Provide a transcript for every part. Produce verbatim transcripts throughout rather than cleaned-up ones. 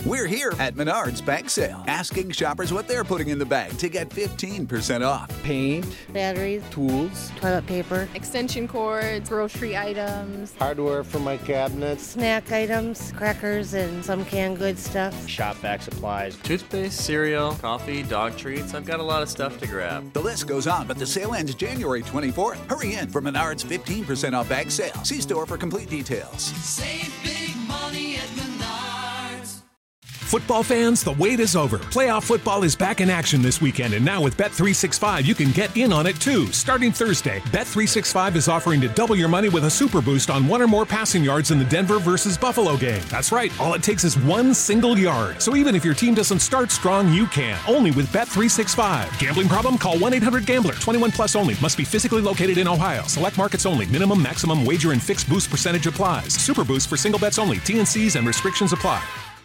We're here at Menards Bag Sale, asking shoppers what they're putting in the bag to get fifteen percent off. Paint, batteries, tools, toilet paper, extension cords, grocery items, hardware for my cabinets, snack items, crackers, and some canned goods stuff, shop vac supplies, toothpaste, cereal, coffee, dog treats. I've got a lot of stuff to grab. The list goes on, but the sale ends January twenty-fourth. Hurry in for Menards fifteen percent off bag sale. See store for complete details. Save big money at Menards. Football fans, the wait is over. Playoff football is back in action this weekend, and now with Bet three sixty-five, you can get in on it too. Starting Thursday, Bet three sixty-five is offering to double your money with a super boost on one or more passing yards in the Denver versus Buffalo game. That's right, all it takes is one single yard. So even if your team doesn't start strong, you can. Only with Bet three sixty-five. Gambling problem? Call one eight hundred gambler. twenty-one plus only. Must be physically located in Ohio. Select markets only. Minimum, maximum wager and fixed boost percentage applies. Super boost for single bets only. T and C's and restrictions apply.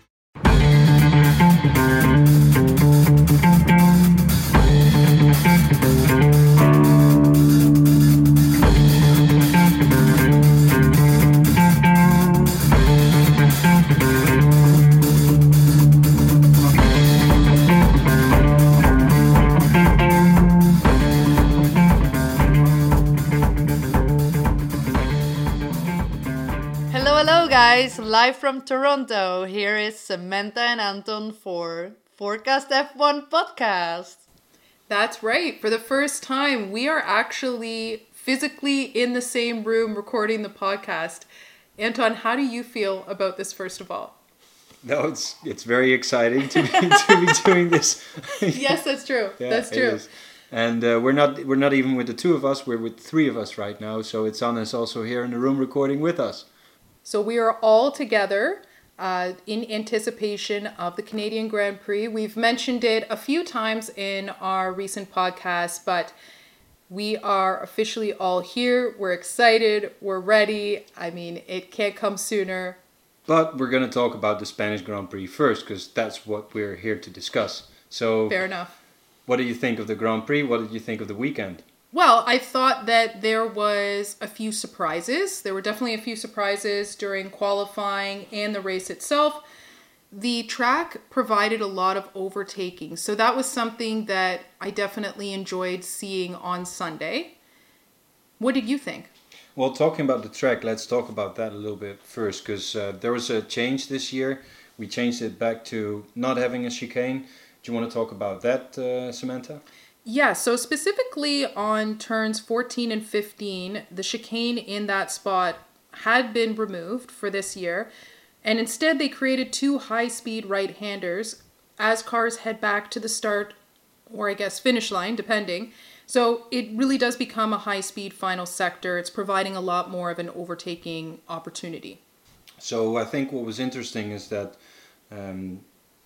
Guys, live from Toronto, here is Samantha and Anton for Forecast F one podcast. That's right. For the first time, we are actually physically in the same room recording the podcast. Anton, how do you feel about this, first of all? No, it's it's very exciting to be, to be doing this. Yes, that's true. Yeah, that's true. It is. And uh, we're not we're not even with the two of us. We're with three of us right now. So it's Anna's also here in the room recording with us. So we are all together uh, in anticipation of the Canadian Grand Prix. We've mentioned it a few times in our recent podcast, but we are officially all here. We're excited. We're ready. I mean, it can't come sooner. But we're going to talk about the Spanish Grand Prix first, because that's what we're here to discuss. So, fair enough. What did you think of the Grand Prix? What did you think of the weekend? Well, I thought that there was a few surprises. There were definitely a few surprises during qualifying and the race itself. The track provided a lot of overtaking, so that was something that I definitely enjoyed seeing on Sunday. What did you think? Well, talking about the track, let's talk about that a little bit first, because uh, there was a change this year. We changed it back to not having a chicane. Do you want to talk about that, uh, Samantha? Yeah, so specifically on turns fourteen and fifteen, the chicane in that spot had been removed for this year, and instead they created two high-speed right-handers as cars head back to the start, or I guess finish line, depending. So it really does become a high-speed final sector. It's providing a lot more of an overtaking opportunity. So I think what was interesting is that um,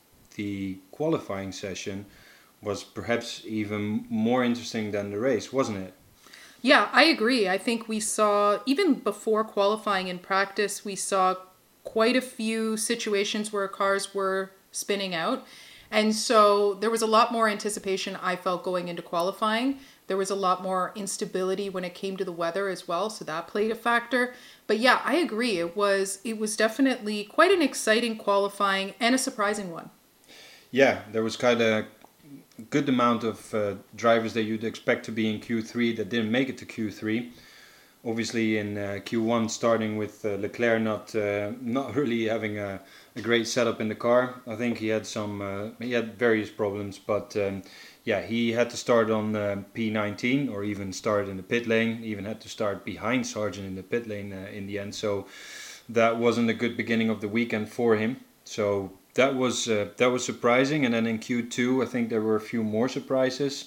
the qualifying session was perhaps even more interesting than the race, wasn't it? Yeah, I agree. I think we saw, even before qualifying in practice, we saw quite a few situations where cars were spinning out. And so there was a lot more anticipation, I felt, going into qualifying. There was a lot more instability when it came to the weather as well, so that played a factor. But yeah, I agree. It was it was definitely quite an exciting qualifying and a surprising one. Yeah, there was kind of good amount of uh, drivers that you'd expect to be in Q three that didn't make it to Q three. Obviously in uh, Q one, starting with uh, Leclerc not uh, not really having a, a great setup in the car. I think he had some uh, he had various problems, but um, yeah, he had to start on uh, P nineteen, or even start in the pit lane. Even had to start behind Sargent in the pit lane uh, in the end. So that wasn't a good beginning of the weekend for him. So that was uh, that was surprising. And then in Q two, I think there were a few more surprises.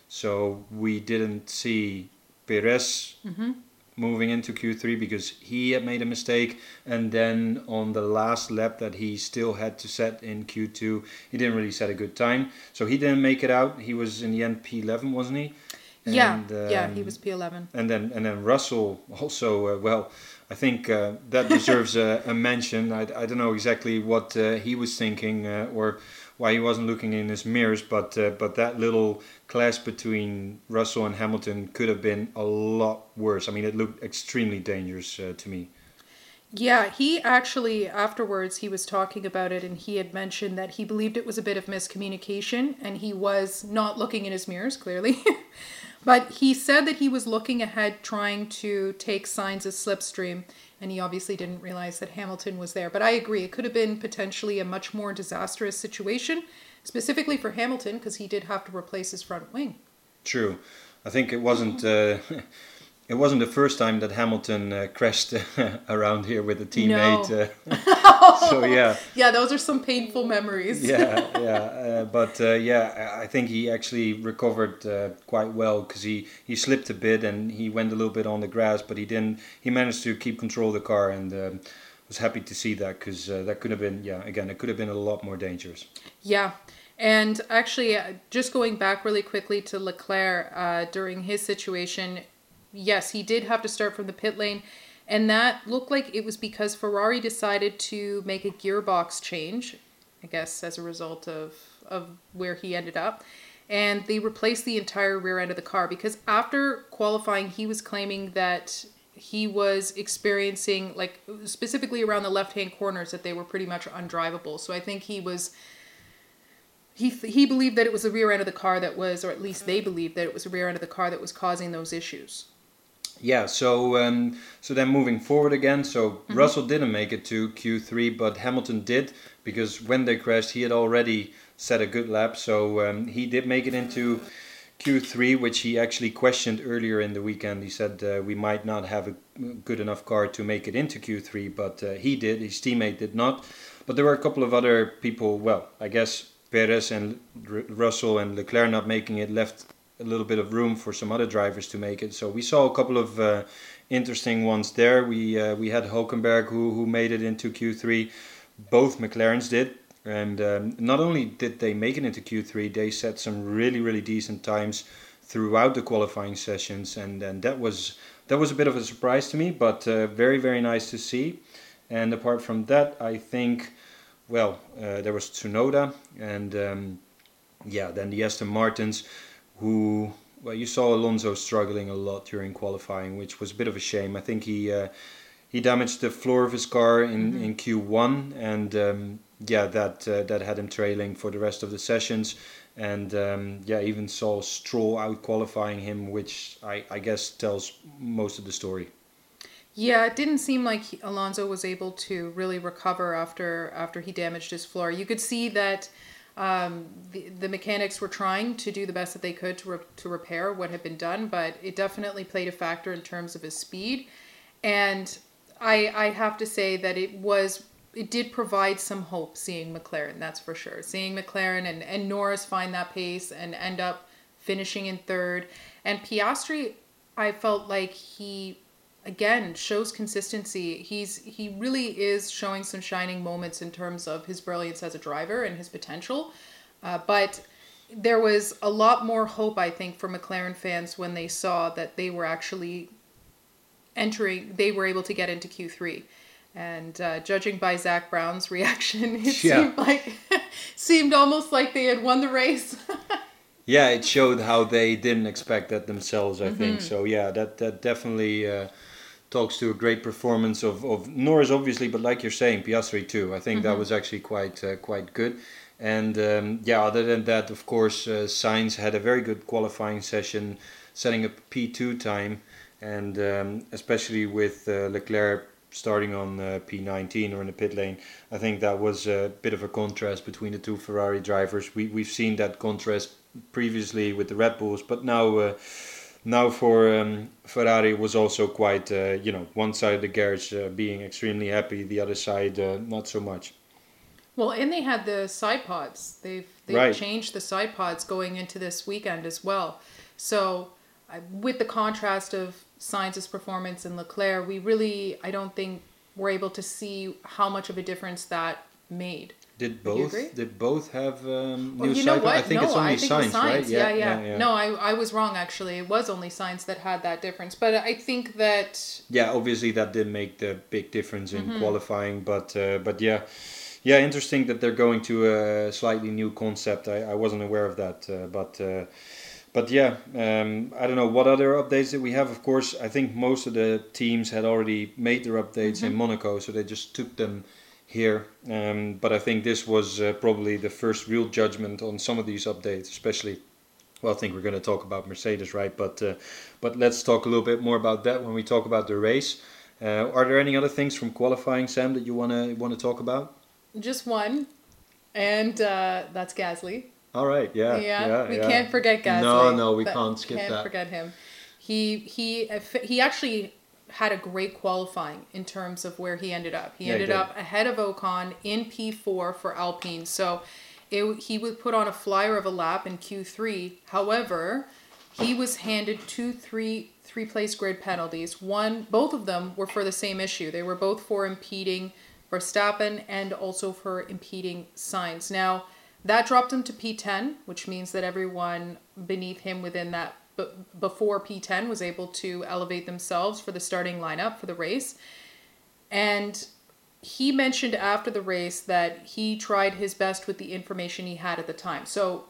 So we didn't see Perez mm-hmm. moving into Q three because he had made a mistake. And then on the last lap that he still had to set in Q two, he didn't really set a good time. So he didn't make it out. He was in the end P eleven, wasn't he? Yeah, and, um, yeah, he was P eleven. And then and then Russell also, uh, well, I think uh, that deserves a, a mention. I, I don't know exactly what uh, he was thinking uh, or why he wasn't looking in his mirrors, but uh, but that little clash between Russell and Hamilton could have been a lot worse. I mean, it looked extremely dangerous uh, to me. Yeah, he actually, afterwards, he was talking about it and he had mentioned that he believed it was a bit of miscommunication and he was not looking in his mirrors, clearly. But he said that he was looking ahead trying to take Sainz's slipstream and he obviously didn't realize that Hamilton was there. But I agree, it could have been potentially a much more disastrous situation, specifically for Hamilton because he did have to replace his front wing. True. I think it wasn't... Uh, It wasn't the first time that Hamilton uh, crashed around here with a teammate. No. Uh, so yeah. Yeah, those are some painful memories. yeah, yeah. Uh, but uh, yeah, I think he actually recovered uh, quite well because he, he slipped a bit and he went a little bit on the grass, but he didn't. He managed to keep control of the car and um, was happy to see that because uh, that could have been, yeah, again, it could have been a lot more dangerous. Yeah. And actually, uh, just going back really quickly to Leclerc uh, during his situation. Yes, he did have to start from the pit lane, and that looked like it was because Ferrari decided to make a gearbox change, I guess as a result of, of where he ended up, and they replaced the entire rear end of the car because after qualifying, he was claiming that he was experiencing, like specifically around the left-hand corners, that they were pretty much undrivable. So I think he was... He, he believed that it was the rear end of the car that was, or at least they believed that it was the rear end of the car that was causing those issues. Yeah, so um, so then moving forward again, so Mm-hmm. Russell didn't make it to Q three, but Hamilton did, because when they crashed, he had already set a good lap, so um, he did make it into Q three, which he actually questioned earlier in the weekend. He said uh, we might not have a good enough car to make it into Q three, but uh, he did, his teammate did not. But there were a couple of other people, well, I guess Perez and R- Russell and Leclerc not making it left a little bit of room for some other drivers to make it. So we saw a couple of uh, interesting ones there. We uh, we had Hulkenberg who, who made it into Q three. Both McLarens did. And um, not only did they make it into Q three, they set some really, really decent times throughout the qualifying sessions. And, and that was that was a bit of a surprise to me, but uh, very, very nice to see. And apart from that, I think, well, uh, there was Tsunoda and um, yeah, then the Aston Martins, who, well, you saw Alonso struggling a lot during qualifying, which was a bit of a shame. I think he uh, he damaged the floor of his car in, mm-hmm. in Q one, and um, yeah, that uh, that had him trailing for the rest of the sessions. And um, yeah, even saw Stroll out qualifying him, which I, I guess tells most of the story. Yeah, it didn't seem like he, Alonso was able to really recover after after he damaged his floor. You could see that um, the, the mechanics were trying to do the best that they could to re- to repair what had been done, but it definitely played a factor in terms of his speed. And I I have to say that it was it did provide some hope seeing McLaren, that's for sure. Seeing McLaren and, and Norris find that pace and end up finishing in third. And Piastri, I felt like he, again, shows consistency. He's he really is showing some shining moments in terms of his brilliance as a driver and his potential. Uh, but there was a lot more hope, I think, for McLaren fans when they saw that they were actually entering, they were able to get into Q three. And uh, judging by Zach Brown's reaction, it yeah. seemed like seemed almost like they had won the race. Yeah, it showed how they didn't expect that themselves, I Mm-hmm. think. So yeah, that that definitely uh, talks to a great performance of, of Norris, obviously, but like you're saying, Piastri too. I think mm-hmm. that was actually quite uh, quite good. And um, yeah, other than that, of course, uh, Sainz had a very good qualifying session, setting a P two time, and um, especially with uh, Leclerc starting on uh, P nineteen or in the pit lane. I think that was a bit of a contrast between the two Ferrari drivers. We, we've seen that contrast previously with the Red Bulls, but now uh, now for um, Ferrari was also quite, uh, you know, one side of the garage uh, being extremely happy, the other side uh, not so much. Well, and they had the side pods. They've, they've right. changed the side pods going into this weekend as well. So uh, with the contrast of Sainz's performance and Leclerc, we really, I don't think we're able to see how much of a difference that made. Did Would you both? agree? Did both have um, new Well, you know side what? I think no, it's only I think Sainz, it was Sainz. right? Yeah, yeah. yeah, yeah. No, I, I was wrong actually. It was only Sainz that had that difference. But I think that yeah, obviously that did make the big difference in mm-hmm. qualifying. But uh, but yeah, yeah, interesting that they're going to a slightly new concept. I, I wasn't aware of that. Uh, but uh, but yeah, um, I don't know what other updates that we have. Of course, I think most of the teams had already made their updates mm-hmm. in Monaco, so they just took them here. Um, but I think this was uh, probably the first real judgment on some of these updates, especially. Well, I think we're going to talk about Mercedes, right? But uh, but let's talk a little bit more about that when we talk about the race. Uh, are there any other things from qualifying, Sam, that you want to want to talk about? Just one, and uh, that's Gasly. All right, yeah, yeah, yeah we yeah. can't forget Gasly. No, no, we can't skip can't that. Can't forget him. He he he actually had a great qualifying in terms of where he ended up. He yeah, ended he up ahead of Ocon in P four for Alpine. So it, he would put on a flyer of a lap in Q three. However, he was handed two three three place grid penalties. One, both of them were for the same issue. They were both for impeding Verstappen and also for impeding Sainz. Now, that dropped him to P ten, which means that everyone beneath him within that b- before P ten was able to elevate themselves for the starting lineup for the race. And he mentioned after the race that he tried his best with the information he had at the time. So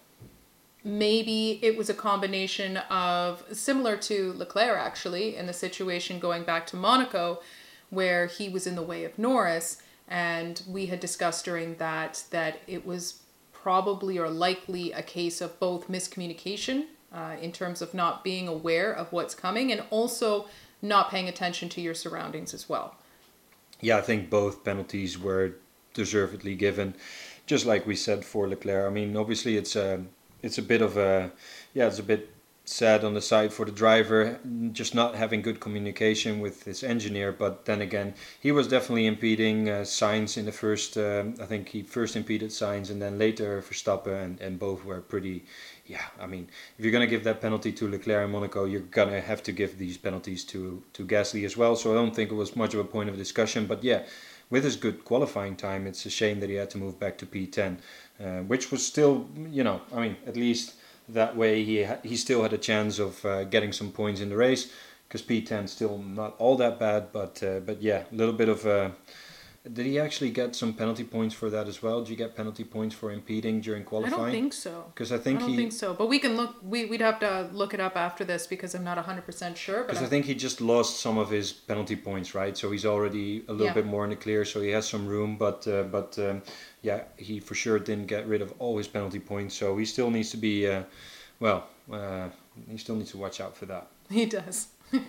maybe it was a combination of, similar to Leclerc actually, in the situation going back to Monaco, where he was in the way of Norris, and we had discussed during that that it was probably or likely a case of both miscommunication uh, in terms of not being aware of what's coming and also not paying attention to your surroundings as well. Yeah, I think both penalties were deservedly given, just like we said for Leclerc. I mean, obviously it's a it's a bit of a yeah, it's a bit sad on the side for the driver, just not having good communication with his engineer. But then again, he was definitely impeding uh, Sainz in the first. Um, I think he first impeded Sainz and then later Verstappen, and, and both were pretty. Yeah, I mean, if you're gonna give that penalty to Leclerc in Monaco, you're gonna have to give these penalties to to Gasly as well. So I don't think it was much of a point of discussion. But yeah, with his good qualifying time, it's a shame that he had to move back to P ten, uh, which was still, you know, I mean, at least. That way he ha- he still had a chance of uh, getting some points in the race, because P ten still not all that bad, but uh, but yeah, a little bit of a... Did he actually get some penalty points for that as well? Did you get penalty points for impeding during qualifying? I don't think so. Because I think I don't he, think so, but we can look. We we'd have to look it up after this because I'm not one hundred percent sure. Because I think he just lost some of his penalty points, right? So he's already a little Yeah. bit more in the clear, so he has some room. But uh, but um, yeah, he for sure didn't get rid of all his penalty points, so he still needs to be. Uh, Well, uh, he still needs to watch out for that. He does.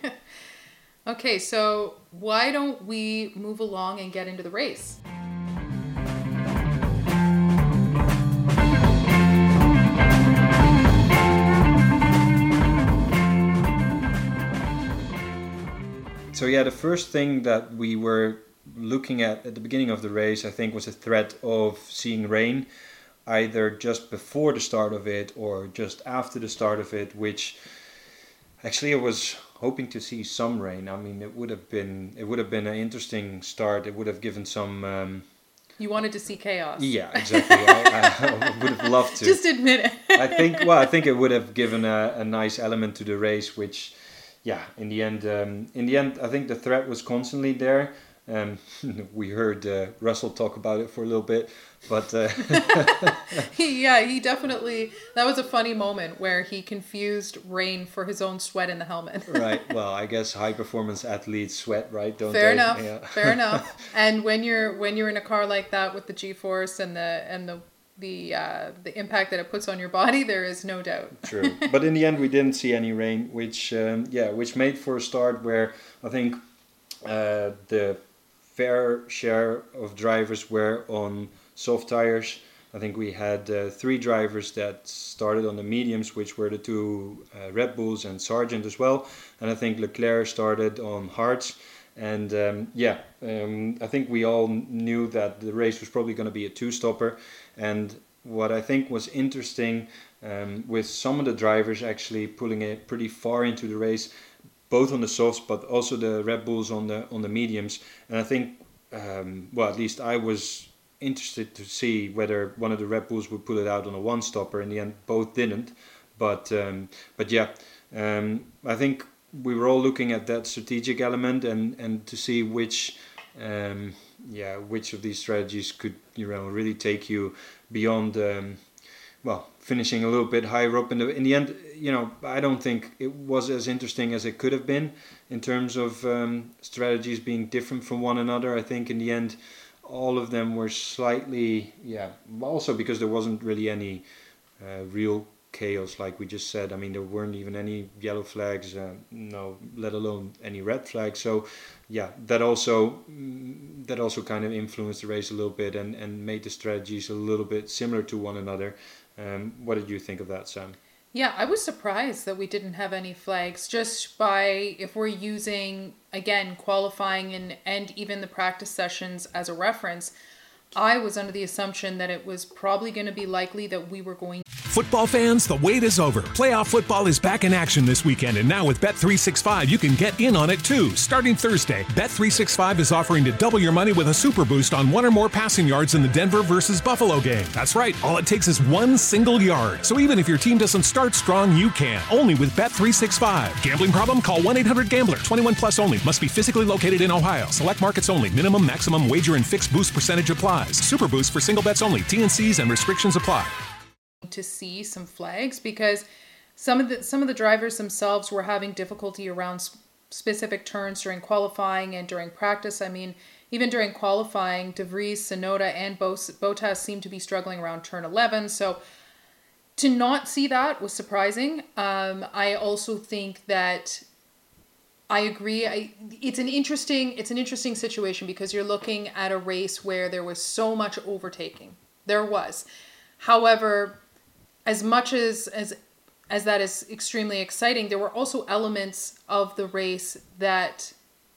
Okay, so why don't we move along and get into the race? So yeah, the first thing that we were looking at at the beginning of the race, I think, was a threat of seeing rain, either just before the start of it or just after the start of it, which actually I was hoping to see some rain. I mean, it would have been it would have been an interesting start. It would have given some... Um, You wanted to see chaos. yeah, exactly. I, I would have loved to. Just admit it. I think, well, I think it would have given a, a nice element to the race, which, yeah, in the end, um, in the end, I think the threat was constantly there. Um, we heard uh, Russell talk about it for a little bit, but uh, he, yeah, he definitely. That was a funny moment where he confused rain for his own sweat in the helmet. Right. Well, I guess high performance athletes sweat, right? Don't Fair they? enough. Yeah. Fair enough. And when you're when you're in a car like that with the G-force and the and the the uh, the impact that it puts on your body, there is no doubt. True. But in the end, we didn't see any rain, which um, yeah, which made for a start where I think uh, the fair share of drivers were on soft tires. I think we had uh, three drivers that started on the mediums, which were the two uh, Red Bulls and Sargent as well. And I think Leclerc started on hards. And um, yeah, um, I think we all knew that the race was probably going to be a two-stopper. And what I think was interesting um, with some of the drivers actually pulling it pretty far into the race, both on the softs, but also the Red Bulls on the on the mediums. And I think, um, well, at least I was interested to see whether one of the Red Bulls would pull it out on a one-stopper. In the end, both didn't. But um, but yeah, um, I think we were all looking at that strategic element and, and to see which um, yeah which of these strategies could, you know, really take you beyond um, well, finishing a little bit higher up in the in the end. You know, I don't think it was as interesting as it could have been in terms of um, strategies being different from one another. I think in the end, all of them were slightly, yeah. Also because there wasn't really any uh, real chaos, like we just said. I mean, there weren't even any yellow flags, uh, no, let alone any red flags. So, yeah, that also that also kind of influenced the race a little bit and, and made the strategies a little bit similar to one another. Um, what did you think of that, Sam? Yeah, I was surprised that we didn't have any flags, just by, if we're using, again, qualifying and, and even the practice sessions as a reference, I was under the assumption that it was probably going to be likely that we were going. Football fans, the wait is over. Playoff football is back in action this weekend, and now with Bet three sixty-five, you can get in on it too. Starting Thursday, Bet three sixty-five is offering to double your money with a super boost on one or more passing yards in the Denver versus Buffalo game. That's right, all it takes is one single yard. So even if your team doesn't start strong, you can. Only with Bet three sixty-five. Gambling problem? Call one eight hundred gambler. twenty-one plus only. Must be physically located in Ohio. Select markets only. Minimum, maximum wager and fixed boost percentage applies. Super boost for single bets only. T and C's and restrictions apply. To see some flags, because some of the some of the drivers themselves were having difficulty around sp- specific turns during qualifying and during practice. I mean, even during qualifying, De Vries, Tsunoda, and Bottas seemed to be struggling around turn eleven. So to not see that was surprising. Um, I also think that I agree. I, it's an interesting it's an interesting situation because you're looking at a race where there was so much overtaking. There was. However, as much as, as as that is extremely exciting, there were also elements of the race that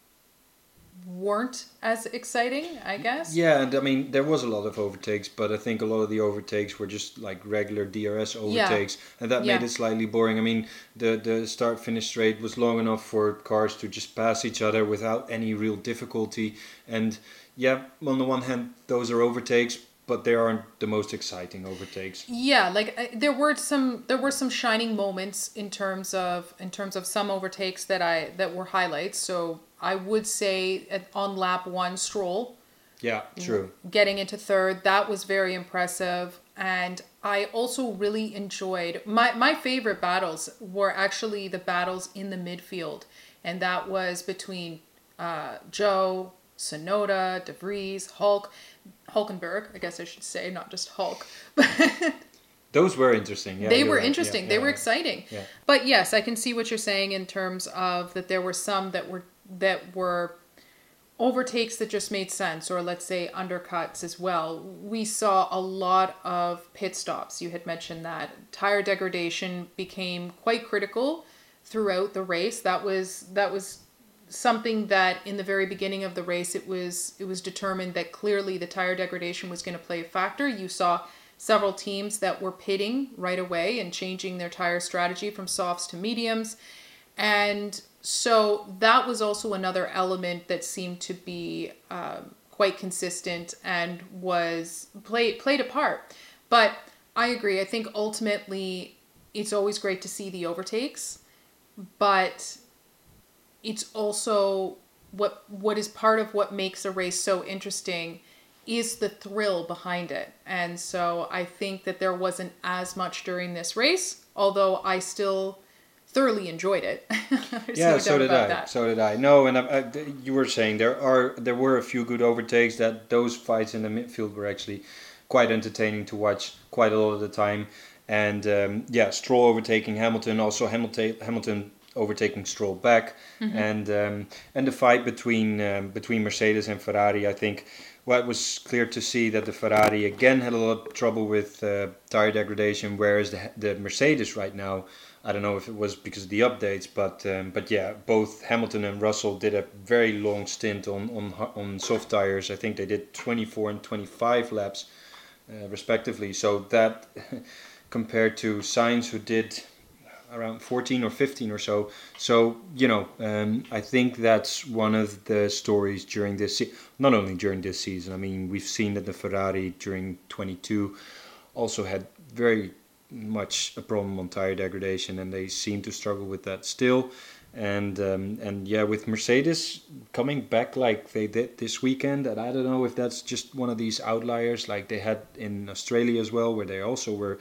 weren't as exciting, I guess. Yeah, and I mean, there was a lot of overtakes, but I think a lot of the overtakes were just like regular D R S overtakes, yeah. and that yeah. made it slightly boring. I mean, the, the start-finish straight was long enough for cars to just pass each other without any real difficulty. And yeah, on the one hand, those are overtakes, but they aren't the most exciting overtakes. Yeah, like uh, there were some there were some shining moments in terms of in terms of some overtakes that I that were highlights. So I would say at, on lap one, Stroll. Yeah, true. Getting into third, that was very impressive, and I also really enjoyed my my favorite battles were actually the battles in the midfield, and that was between uh, Joe, Tsunoda, De Vries, Hulk. Hulkenberg, I guess I should say, not just Hulk. Those were interesting. Yeah, they were right. interesting. Yeah, they yeah, were yeah. exciting. Yeah. But yes, I can see what you're saying in terms of that there were some that were that were overtakes that just made sense, or let's say undercuts as well. We saw a lot of pit stops. You had mentioned that tire degradation became quite critical throughout the race. That was that was. something that in the very beginning of the race, it was it was determined that clearly the tire degradation was going to play a factor. You saw several teams that were pitting right away and changing their tire strategy from softs to mediums. And so that was also another element that seemed to be um, quite consistent and was played played a part. But I agree. I think ultimately it's always great to see the overtakes, but it's also what what is part of what makes a race so interesting is the thrill behind it. And so I think that there wasn't as much during this race, although I still thoroughly enjoyed it. yeah, no so did I. That. So did I. No, and I, I, you were saying there are there were a few good overtakes. That those fights in the midfield were actually quite entertaining to watch quite a lot of the time. And um, yeah, Stroll overtaking Hamilton, also Hamilton Hamilton. overtaking Stroll back, mm-hmm. and um, and the fight between um, between Mercedes and Ferrari. I think well, it was clear to see that the Ferrari again had a lot of trouble with uh, tire degradation, whereas the the Mercedes right now, I don't know if it was because of the updates, but um, but yeah, both Hamilton and Russell did a very long stint on on on soft tires. I think they did twenty-four and twenty-five laps, uh, respectively. So that compared to Sainz, who did around fourteen or fifteen or so. So, you know, um, I think that's one of the stories during this se- not only during this season. I mean, we've seen that the Ferrari during twenty-two also had very much a problem on tire degradation, and they seem to struggle with that still. And um, and yeah, with Mercedes coming back like they did this weekend, and I don't know if that's just one of these outliers like they had in Australia as well, where they also were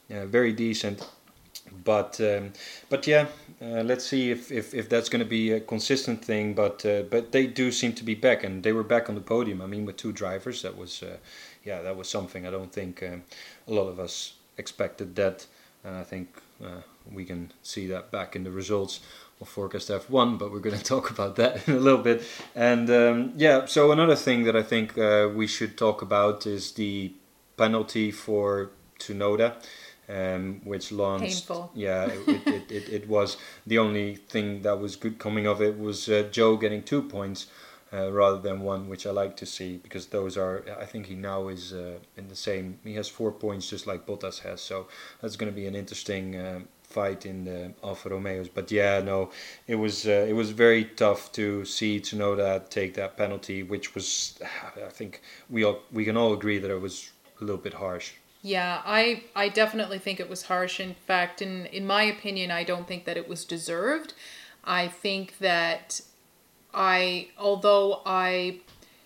uh, very decent. But um, but yeah, uh, let's see if, if, if that's going to be a consistent thing. But uh, but they do seem to be back, and they were back on the podium. I mean, with two drivers, that was uh, yeah, that was something. I don't think um, a lot of us expected that, and I think uh, we can see that back in the results of Forecast F one. But we're going to talk about that in a little bit. And um, yeah, so another thing that I think uh, we should talk about is the penalty for Tsunoda. Um, which launched, Painful. yeah, it, it, it, it, it was the only thing that was good coming of it was uh, Joe getting two points uh, rather than one, which I like to see, because those are, I think he now is uh, in the same, he has four points just like Bottas has, so that's going to be an interesting uh, fight in the Alfa Romeos. But yeah, no, it was uh, it was very tough to see Tsunoda take that penalty, which was, I think we all, we can all agree that it was a little bit harsh. Yeah, I, I definitely think it was harsh. In fact, in, in my opinion, I don't think that it was deserved. I think that I, although I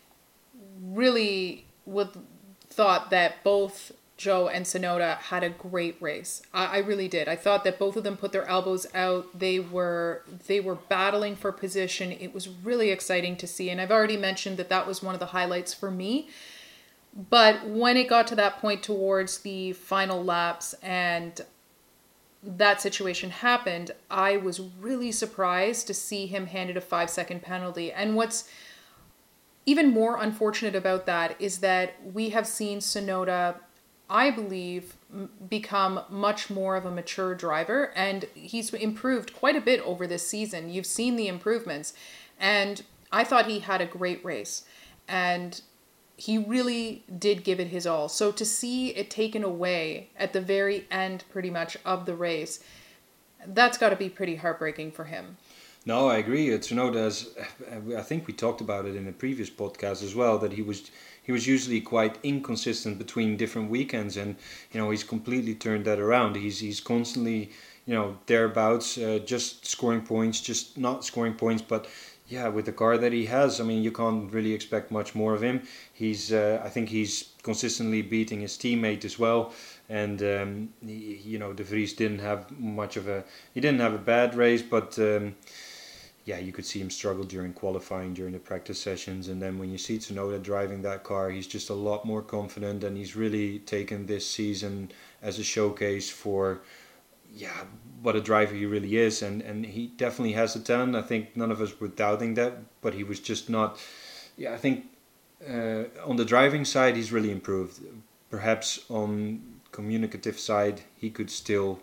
really would thought that both Joe and Tsunoda had a great race. I, I really did. I thought that both of them put their elbows out. They were they were battling for position. It was really exciting to see. And I've already mentioned that that was one of the highlights for me. But when it got to that point towards the final laps and that situation happened, I was really surprised to see him handed a five second penalty. And what's even more unfortunate about that is that we have seen Tsunoda, I believe, become much more of a mature driver, and he's improved quite a bit over this season. You've seen the improvements, and I thought he had a great race. And he really did give it his all. So to see it taken away at the very end, pretty much, of the race, that's got to be pretty heartbreaking for him. No, I agree. Tsunoda's, I think we talked about it in a previous podcast as well, that he was he was usually quite inconsistent between different weekends, and you know he's completely turned that around. He's he's constantly you know thereabouts, uh, just scoring points, just not scoring points, but. Yeah, with the car that he has, I mean, you can't really expect much more of him. He's, uh, I think he's consistently beating his teammate as well. And, um, he, you know, De Vries didn't have much of a, he didn't have a bad race, but um, yeah, you could see him struggle during qualifying, during the practice sessions. And then when you see Tsunoda driving that car, he's just a lot more confident, and he's really taken this season as a showcase for, yeah, what a driver he really is, and, and he definitely has the talent. I think none of us were doubting that, but he was just not. Yeah, I think uh, on the driving side he's really improved. Perhaps on communicative side he could still.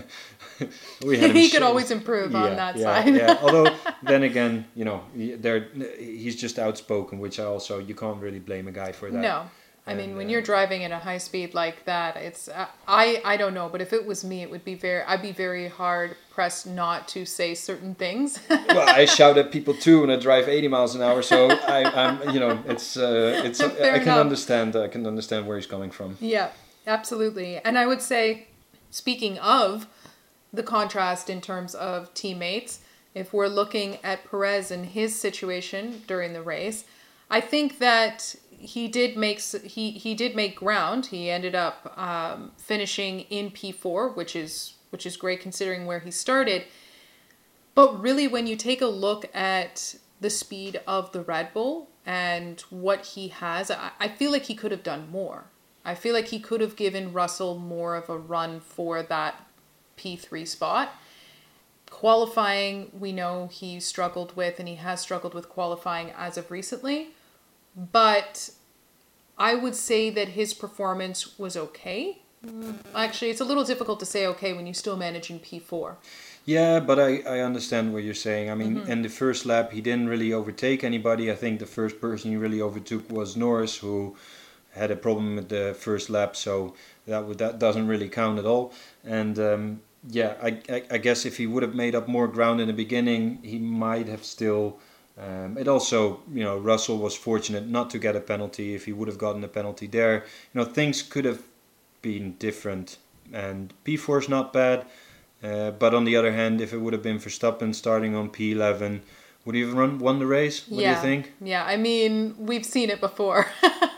we had him he could show, always improve yeah, on that yeah, side. yeah. Although then again, you know, there he's just outspoken, which I also you can't really blame a guy for that. No. I mean, And, when uh, you're driving at a high speed like that, it's uh, I I don't know, but if it was me, it would be very I'd be very hard pressed not to say certain things. Well, I shout at people too when I drive eighty miles an hour, so I, I'm you know it's uh, it's Fair I can enough. understand I can understand where he's coming from. Yeah, absolutely. And I would say, speaking of the contrast in terms of teammates, if we're looking at Perez and his situation during the race, I think that. He did make he he did make ground. He ended up um, finishing in P four, which is which is great considering where he started. But really, when you take a look at the speed of the Red Bull and what he has, I, I feel like he could have done more. I feel like he could have given Russell more of a run for that P three spot. Qualifying, we know he struggled with, and he has struggled with qualifying as of recently. But I would say that his performance was okay. Actually, it's a little difficult to say okay when you still manage in P four. Yeah, but I, I understand what you're saying. I mean, Mm-hmm. in the first lap, he didn't really overtake anybody. I think the first person he really overtook was Norris, who had a problem with the first lap, so that would, that doesn't really count at all. And um, yeah, I, I, I guess if he would have made up more ground in the beginning, he might have still... Um, it also, you know, Russell was fortunate not to get a penalty. If he would have gotten a penalty there, you know, things could have been different. And P four is not bad, uh, but on the other hand, if it would have been Verstappen starting on P eleven, would he have run, won the race? What yeah. do you think? Yeah, I mean, we've seen it before.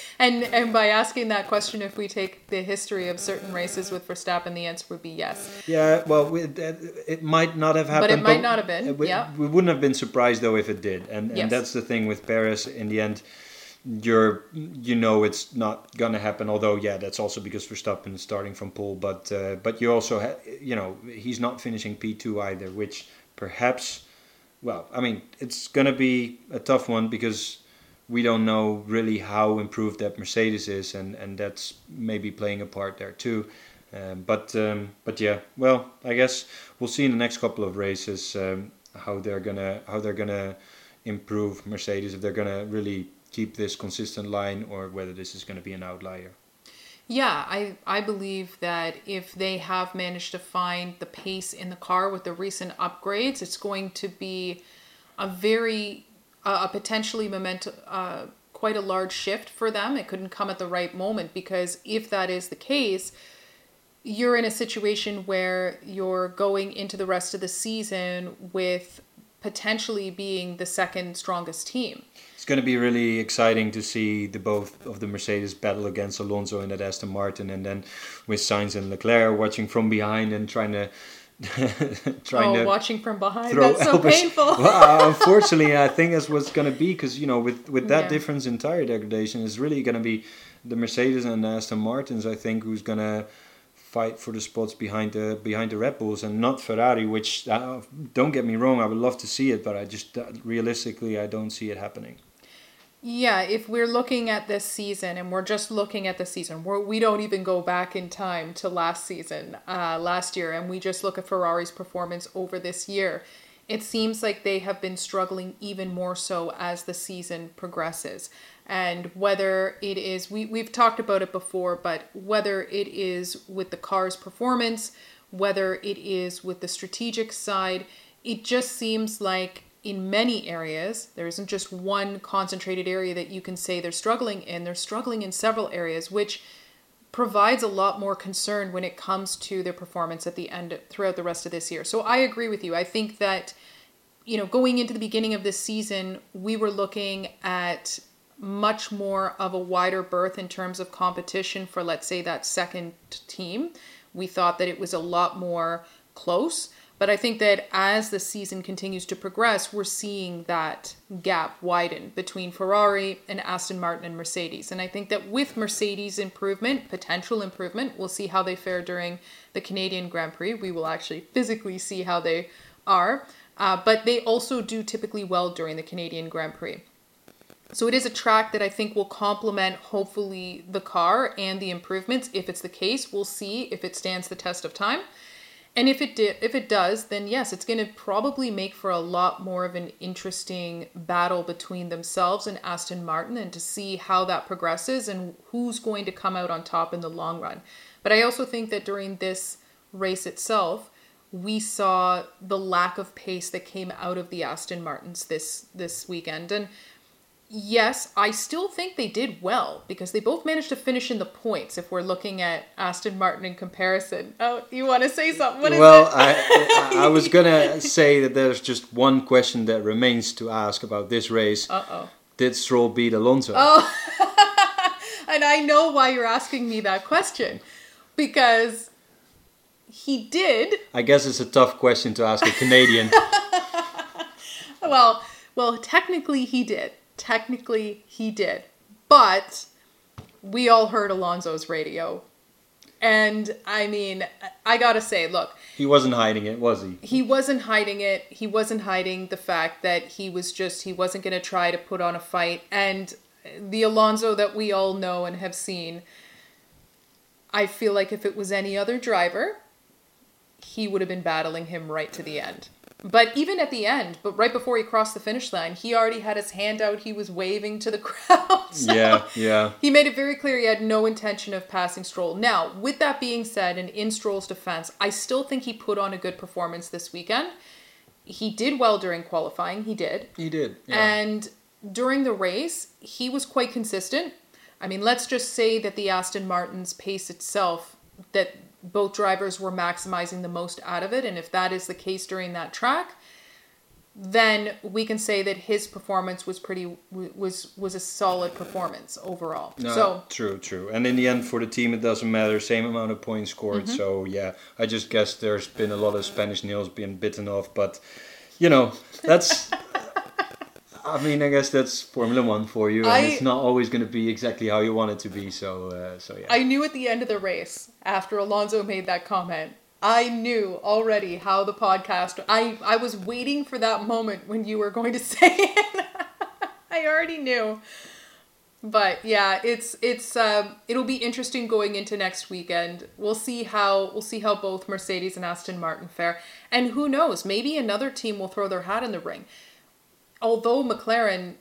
And and by asking that question, if we take the history of certain races with Verstappen, the answer would be yes. Yeah, well, we, it, it might not have happened. But it might not have been, We, yeah. we wouldn't have been surprised, though, if it did. And, Yes. and that's the thing with Perez. In the end, you're, you know it's not going to happen. Although, yeah, that's also because Verstappen is starting from pole. But, uh, but you also, ha- you know, he's not finishing P two either, which perhaps, well, I mean, it's going to be a tough one because we don't know really how improved that Mercedes is, and, and that's maybe playing a part there too. Um, but um, but yeah, well, I guess we'll see in the next couple of races um, how they're gonna how they're gonna improve Mercedes, if they're gonna really keep this consistent line or whether this is gonna be an outlier. Yeah, I, I believe that if they have managed to find the pace in the car with the recent upgrades, it's going to be a very, uh, a potentially momentum, uh, quite a large shift for them. It couldn't come at the right moment, because if that is the case, you're in a situation where you're going into the rest of the season with potentially being the second strongest team. It's going to be really exciting to see the both of the Mercedes battle against Alonso in that Aston Martin, and then with Sainz and Leclerc watching from behind and trying to trying oh, to watching from behind, throw that's so Elvis. painful. Well, unfortunately, I think that's what's going to be, because, you know, with, with that Yeah. difference in tire degradation, it's really going to be the Mercedes and the Aston Martins, I think, who's going to fight for the spots behind the behind the Red Bulls, and not Ferrari, which, uh, don't get me wrong, I would love to see it, but I just, uh, realistically, I don't see it happening. Yeah, if we're looking at this season, and we're just looking at the season, we're, we don't even go back in time to last season, uh, last year, and we just look at Ferrari's performance over this year, it seems like they have been struggling even more so as the season progresses. And whether it is, we, we've talked about it before, but whether it is with the car's performance, whether it is with the strategic side, it just seems like in many areas, there isn't just one concentrated area that you can say they're struggling in. They're struggling in several areas, which provides a lot more concern when it comes to their performance at the end throughout the rest of this year. So I agree with you. I think that, you know, going into the beginning of this season, we were looking at much more of a wider berth in terms of competition for, let's say, that second team. We thought that it was a lot more close. But I think that as the season continues to progress, we're seeing that gap widen between Ferrari and Aston Martin and Mercedes. And I think that with Mercedes' improvement, potential improvement, we'll see how they fare during the Canadian Grand Prix. We will actually physically see how they are. Uh, but they also do typically well during the Canadian Grand Prix. So it is a track that I think will complement, hopefully, the car and the improvements. If it's the case, we'll see if it stands the test of time. And if it did, if it does, then yes, it's going to probably make for a lot more of an interesting battle between themselves and Aston Martin, and to see how that progresses and who's going to come out on top in the long run. But I also think that during this race itself, we saw the lack of pace that came out of the Aston Martins this this weekend. And yes, I still think they did well, because they both managed to finish in the points if we're looking at Aston Martin in comparison. Oh, you want to say something? What is well, it? I, I was going to say that there's just one question that remains to ask about this race. Uh-oh. Did Stroll beat Alonso? Oh, and I know why you're asking me that question, because he did. I guess it's a tough question to ask a Canadian. well, well, technically he did. Technically, he did. But we all heard Alonso's radio. And, I mean, I gotta say, look. He wasn't hiding it, was he? He wasn't hiding it. He wasn't hiding the fact that he was just, he wasn't going to try to put on a fight. And the Alonso that we all know and have seen, I feel like if it was any other driver, he would have been battling him right to the end. But even at the end, but right before he crossed the finish line, he already had his hand out. He was waving to the crowd. So yeah, yeah. He made it very clear he had no intention of passing Stroll. Now, with that being said, and in Stroll's defense, I still think he put on a good performance this weekend. He did well during qualifying. He did. He did. Yeah. And during the race, he was quite consistent. I mean, let's just say that the Aston Martin's pace itself, that both drivers were maximizing the most out of it. And if that is the case during that track, then we can say that his performance was pretty was was a solid performance overall. No, so true, true. And in the end, for the team, it doesn't matter. Same amount of points scored. Mm-hmm. So yeah, I just guess there's been a lot of Spanish nails being bitten off. But you know, that's. I mean, I guess that's Formula One for you, and I, it's not always going to be exactly how you want it to be. So, uh, so yeah. I knew at the end of the race, after Alonso made that comment, I knew already how the podcast. I I was waiting for that moment when you were going to say it. I already knew. But yeah, it's it's um, it'll be interesting going into next weekend. We'll see how we'll see how both Mercedes and Aston Martin fare, and who knows, maybe another team will throw their hat in the ring. Although McLaren,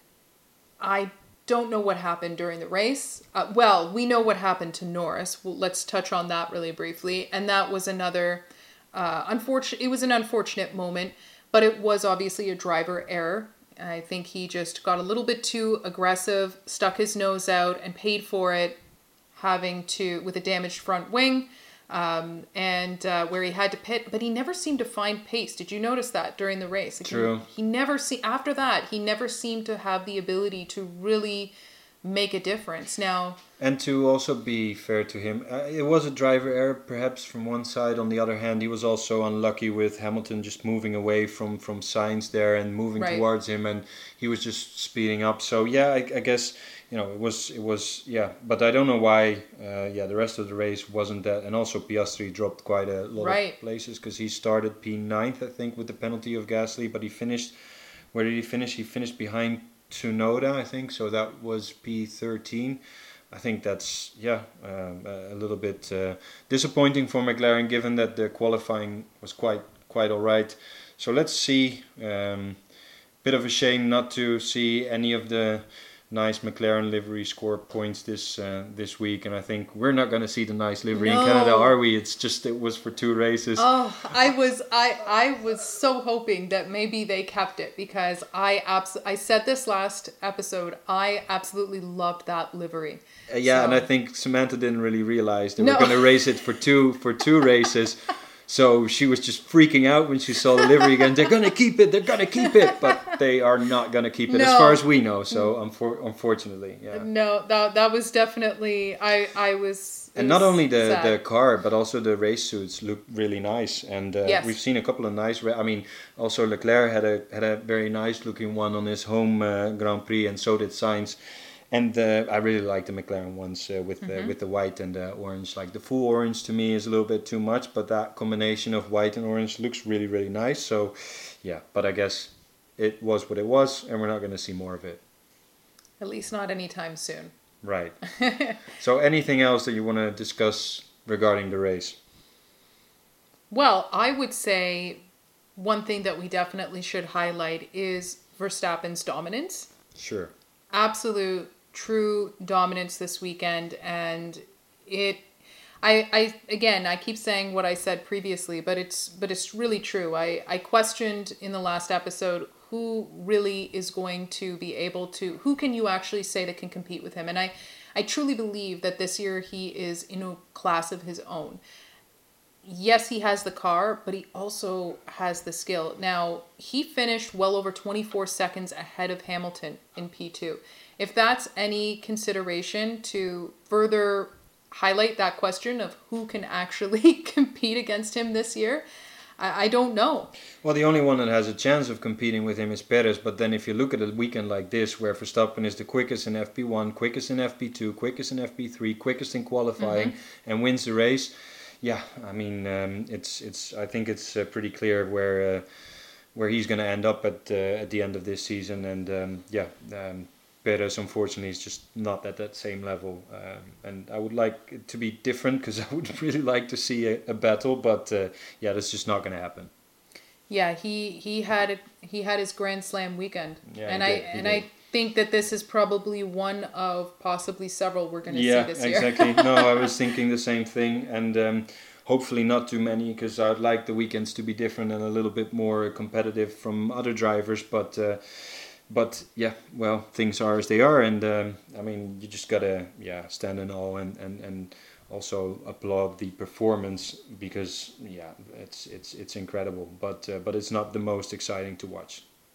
I don't know what happened during the race. Uh, well, we know what happened to Norris. Well, let's touch on that really briefly. And that was another uh, unfortunate. It was an unfortunate moment, but it was obviously a driver error. I think he just got a little bit too aggressive, stuck his nose out, and paid for it, having to with a damaged front wing. Um, and uh, where he had to pit, but he never seemed to find pace. Did you notice that during the race? Like True. He, he never see after that. He never seemed to have the ability to really make a difference. Now, and to also be fair to him, uh, it was a driver error, perhaps from one side. On the other hand, he was also unlucky with Hamilton just moving away from from Sainz there and moving Right. towards him, and he was just speeding up. So yeah, I, I guess. You know, it was, it was, yeah, but I don't know why, uh, yeah, the rest of the race wasn't that, and also Piastri dropped quite a lot Right. of places, because he started P ninth, I think, with the penalty of Gasly, but he finished, where did he finish? He finished behind Tsunoda, I think, so that was P thirteen. I think that's, yeah, um, a little bit uh, disappointing for McLaren, given that the qualifying was quite, quite all right. So let's see, um, bit of a shame not to see any of the nice McLaren livery score points this uh, this week, and I think we're not going to see the nice livery No. in Canada, are we? It's just it was for two races. oh, I was I I was so hoping that maybe they kept it, because I abs- I said this last episode. I absolutely loved that livery. Uh, yeah, So- and I think Samantha didn't really realize they No. were going to race it for two for two races. So she was just freaking out when she saw the livery again. They're going to keep it. They're going to keep it. But they are not going to keep it, as No. far as we know. So unfor- unfortunately, yeah. No, that that was definitely I I was. it And not was only the, sad. the car, but also the race suits look really nice. And uh, Yes. we've seen a couple of nice. Ra- I mean, also Leclerc had a had a very nice looking one on his home uh, Grand Prix, and so did Sainz. And uh, I really like the McLaren ones uh, with the, Mm-hmm. with the white and the orange. Like the full orange to me is a little bit too much, but that combination of white and orange looks really really nice. So, yeah. But I guess it was what it was, and we're not going to see more of it. At least not anytime soon. Right. So, anything else that you want to discuss regarding the race? Well, I would say one thing that we definitely should highlight is Verstappen's dominance. Sure. Absolute true dominance this weekend, and it I I again I keep saying what I said previously, but it's but it's really true. I I questioned in the last episode who really is going to be able to, who can you actually say that can compete with him? And I I truly believe that this year he is in a class of his own. Yes, he has the car, but he also has the skill. Now, he finished well over twenty-four seconds ahead of Hamilton in P two. If that's any consideration to further highlight that question of who can actually compete against him this year, I, I don't know. Well, the only one that has a chance of competing with him is Perez. But then if you look at a weekend like this, where Verstappen is the quickest in F P one, quickest in F P two, quickest in F P three, quickest in qualifying, mm-hmm. and wins the race, yeah, I mean, um, it's it's. I think it's uh, pretty clear where uh, where he's going to end up at uh, at the end of this season. And um, yeah, um, Perez unfortunately is just not at that same level. Um, and I would like it to be different, because I would really like to see a, a battle. But uh, yeah, that's just not going to happen. Yeah, he he had he had his Grand Slam weekend, Yeah, and he I did, he and did. I think that this is probably one of possibly several we're going to Yeah, see this year. exactly. No, I was thinking the same thing, and um, hopefully not too many, because I'd like the weekends to be different and a little bit more competitive from other drivers. But uh, but yeah, well, things are as they are, and um, I mean, you just gotta yeah stand in awe and and and also applaud the performance, because yeah, it's it's it's incredible. But uh, but it's not the most exciting to watch.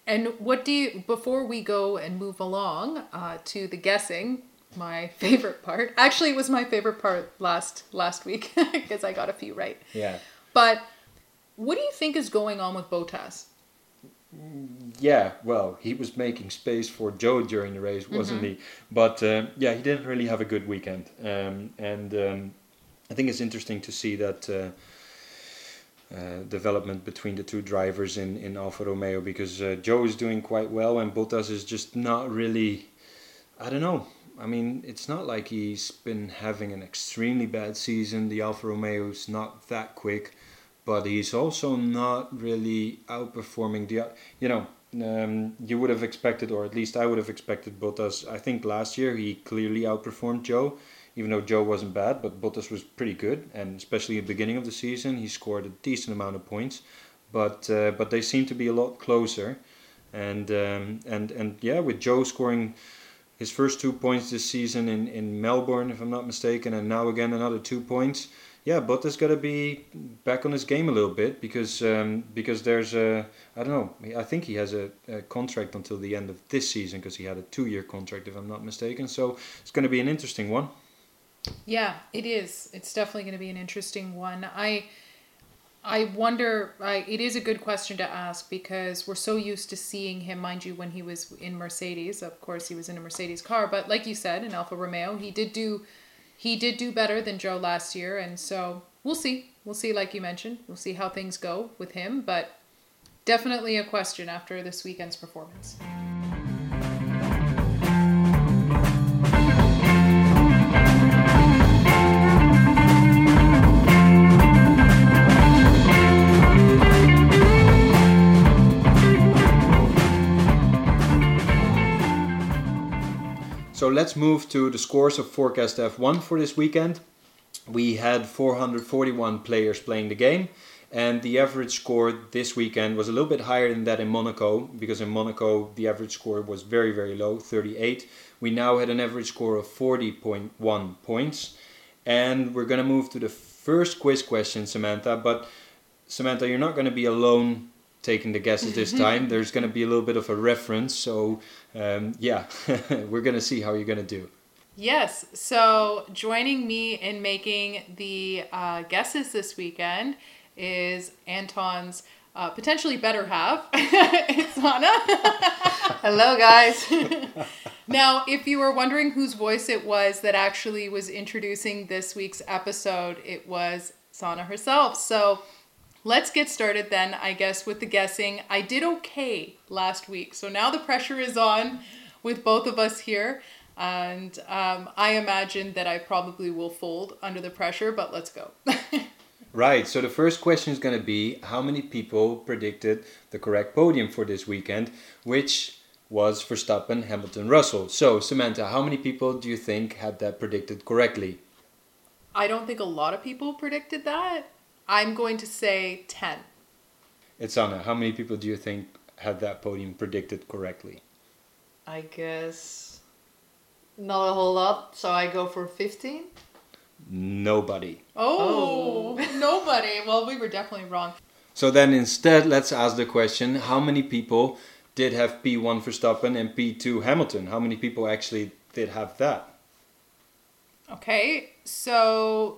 And what do you, before we go and move along uh, to the guessing, my favorite part, actually it was my favorite part last last week because I got a few right. Yeah. But what do you think is going on with Bottas? Yeah, well, he was making space for Joe during the race, wasn't Mm-hmm. he? But uh, yeah, he didn't really have a good weekend. Um, and um, I think it's interesting to see that uh, uh, development between the two drivers in, in Alfa Romeo, because uh, Joe is doing quite well and Bottas is just not really, I don't know. I mean, it's not like he's been having an extremely bad season. The Alfa Romeo is not that quick. But he's also not really outperforming the, you know, um, you would have expected, or at least I would have expected Bottas. I think last year he clearly outperformed Joe, even though Joe wasn't bad, but Bottas was pretty good. And especially at the beginning of the season, he scored a decent amount of points. But uh, but they seem to be a lot closer. And, um, and, and yeah, with Joe scoring his first two points this season in, in Melbourne, if I'm not mistaken, and now again another two points. Yeah, Bottas got to be back on his game a little bit because um, because there's a, I don't know, I think he has a, a contract until the end of this season because he had a two-year contract if I'm not mistaken. So it's going to be an interesting one. Yeah, it is. It's definitely going to be an interesting one. I I wonder, I, it is a good question to ask because we're so used to seeing him, mind you, when he was in Mercedes. Of course, he was in a Mercedes car, but like you said, in Alfa Romeo, he did do He did do better than Joe last year, and so we'll see. We'll see, like you mentioned. We'll see how things go with him, but definitely a question after this weekend's performance. So let's move to the scores of Forecast F one for this weekend. We had four hundred forty-one players playing the game, and the average score this weekend was a little bit higher than that in Monaco, because in Monaco the average score was very, very low, thirty-eight. We now had an average score of forty point one points, and we're going to move to the first quiz question, Samantha. But Samantha, you're not going to be alone taking the guesses this time. There's going to be a little bit of a reference, so um, yeah, we're going to see how you're going to do. Yes, so joining me in making the uh, guesses this weekend is Anton's uh, potentially better half. It's Anna. Hello, guys. Now, if you were wondering whose voice it was that actually was introducing this week's episode, it was Sana herself. So let's get started then, I guess, with the guessing. I did okay last week, so now the pressure is on with both of us here. And um, I imagine that I probably will fold under the pressure, but let's go. Right, so the first question is going to be how many people predicted the correct podium for this weekend, which was Verstappen, Hamilton, Russell. So, Samantha, how many people do you think had that predicted correctly? I don't think a lot of people predicted that. I'm going to say ten. It's Anna. How many people do you think had that podium predicted correctly? I guess not a whole lot, so I go for fifteen. Nobody. Oh, oh. Nobody. Well, we were definitely wrong. So then instead, let's ask the question, how many people did have P one Verstappen and P two Hamilton? How many people actually did have that? Okay, so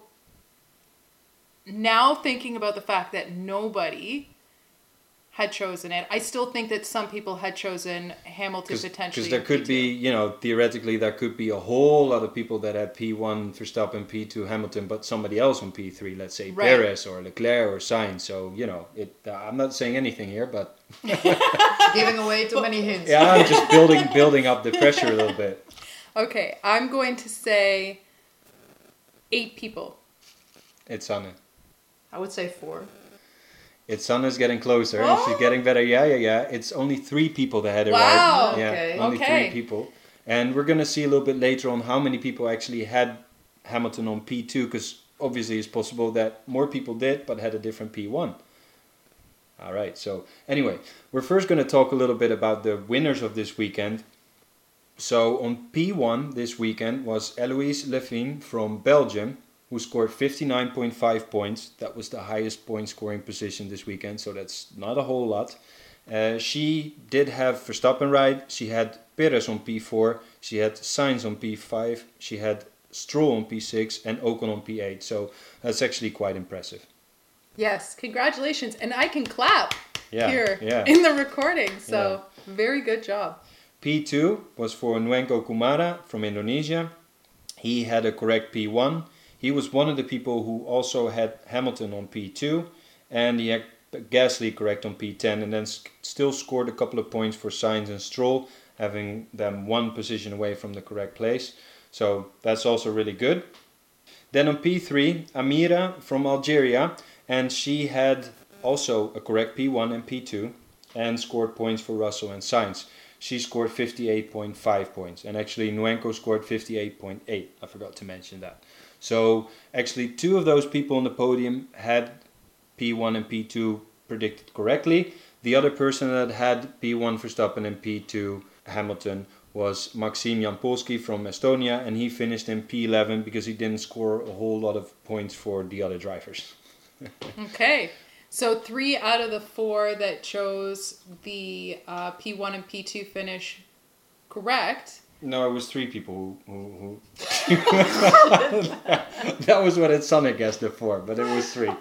now thinking about the fact that nobody had chosen it, I still think that some people had chosen Hamilton potentially. Because there could be, you know, theoretically there could be a whole lot of people that had P one Verstappen, P two Hamilton, but somebody else on P three, let's say right. Perez or Leclerc or Sainz. So, you know, it. Uh, I'm not saying anything here, but... Giving away too many hints. Yeah, I'm just building, building up the pressure a little bit. Okay, I'm going to say eight people. It's Anna. I would say four. It's Anna's getting closer. Oh. She's getting better. Yeah, yeah, yeah. It's only three people that had it wow. right. Wow. Yeah, okay. only okay. three people. And we're going to see a little bit later on how many people actually had Hamilton on P two, because obviously it's possible that more people did but had a different P one. All right. So anyway, we're first going to talk a little bit about the winners of this weekend. So on P one this weekend was Eloise Levine from Belgium, who scored fifty-nine point five points. That was the highest point scoring position this weekend, so that's not a whole lot. Uh, she did have Verstappen right. She had Perez on P four. She had Sainz on P five. She had Stroll on P six and Ocon on P eight. So that's actually quite impressive. Yes, congratulations. And I can clap Yeah, here yeah. in the recording. So very good job. P two was for Nwenko Kumara from Indonesia. He had a correct P one. He was one of the people who also had Hamilton on P two. And he had Gasly correct on P ten. And then s- still scored a couple of points for Sainz and Stroll, having them one position away from the correct place. So that's also really good. Then on P three, Amira from Algeria. And she had also a correct P one and P two. And scored points for Russell and Sainz. She scored fifty-eight point five points. And actually Nwenko scored fifty-eight point eight. I forgot to mention that. So actually two of those people on the podium had P one and P two predicted correctly. The other person that had P one Verstappen and P two Hamilton was Maxim Jampolsky from Estonia, and he finished in P eleven because he didn't score a whole lot of points for the other drivers. Okay. So three out of the four that chose the uh, P one and P two finish correct. No, it was three people who... who, who that was what it Sonic guessed before, but it was three.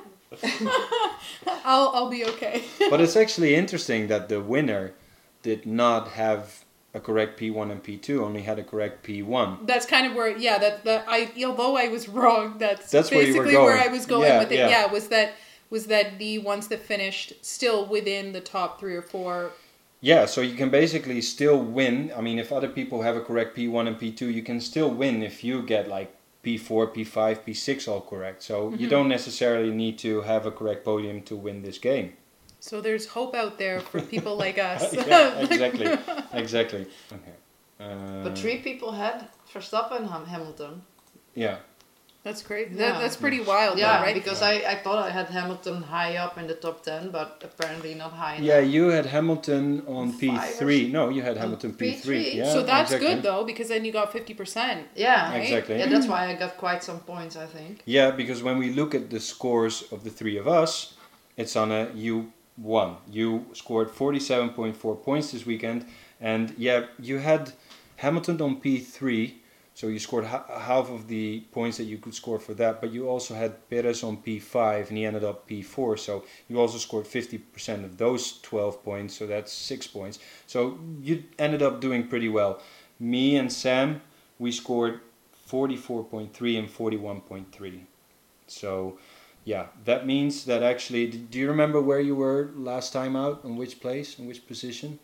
I'll I'll be okay. But it's actually interesting that the winner did not have a correct P one and P two, only had a correct P one. That's kind of where, yeah, that, that I, although I was wrong, that's, That's where you were basically where going. I was going Yeah, with it. yeah. Yeah. was that was that the ones that finished still within the top three or four. Yeah, so you can basically still win. I mean, if other people have a correct P one and P two, you can still win if you get like P four, P five, P six all correct. So you don't necessarily need to have a correct podium to win this game. So there's hope out there for people like us. Yeah, exactly, exactly. Okay. Uh, But three people had Verstappen and Ham- Hamilton. Yeah. That's great. Yeah. That, that's pretty wild, Yeah, though, right? because I, I thought I had Hamilton high up in the top ten, but apparently not high enough. Yeah, you had Hamilton on P Five or three. so- No, you had on Hamilton P P three. three. Yeah, so that's exactly. good, though, because then you got fifty percent. Yeah, Right? Exactly. yeah, that's why I got quite some points, I think. Yeah, because when we look at the scores of the three of us, it's on a you won. You scored forty-seven point four points this weekend, and yeah, you had Hamilton on P three, so you scored ha- half of the points that you could score for that, but you also had Perez on P five, and he ended up P four, so you also scored fifty percent of those twelve points, so that's six points. So you ended up doing pretty well. Me and Sam, we scored forty-four point three and forty-one point three. So, yeah, that means that actually, do you remember where you were last time out? On which place? In which position?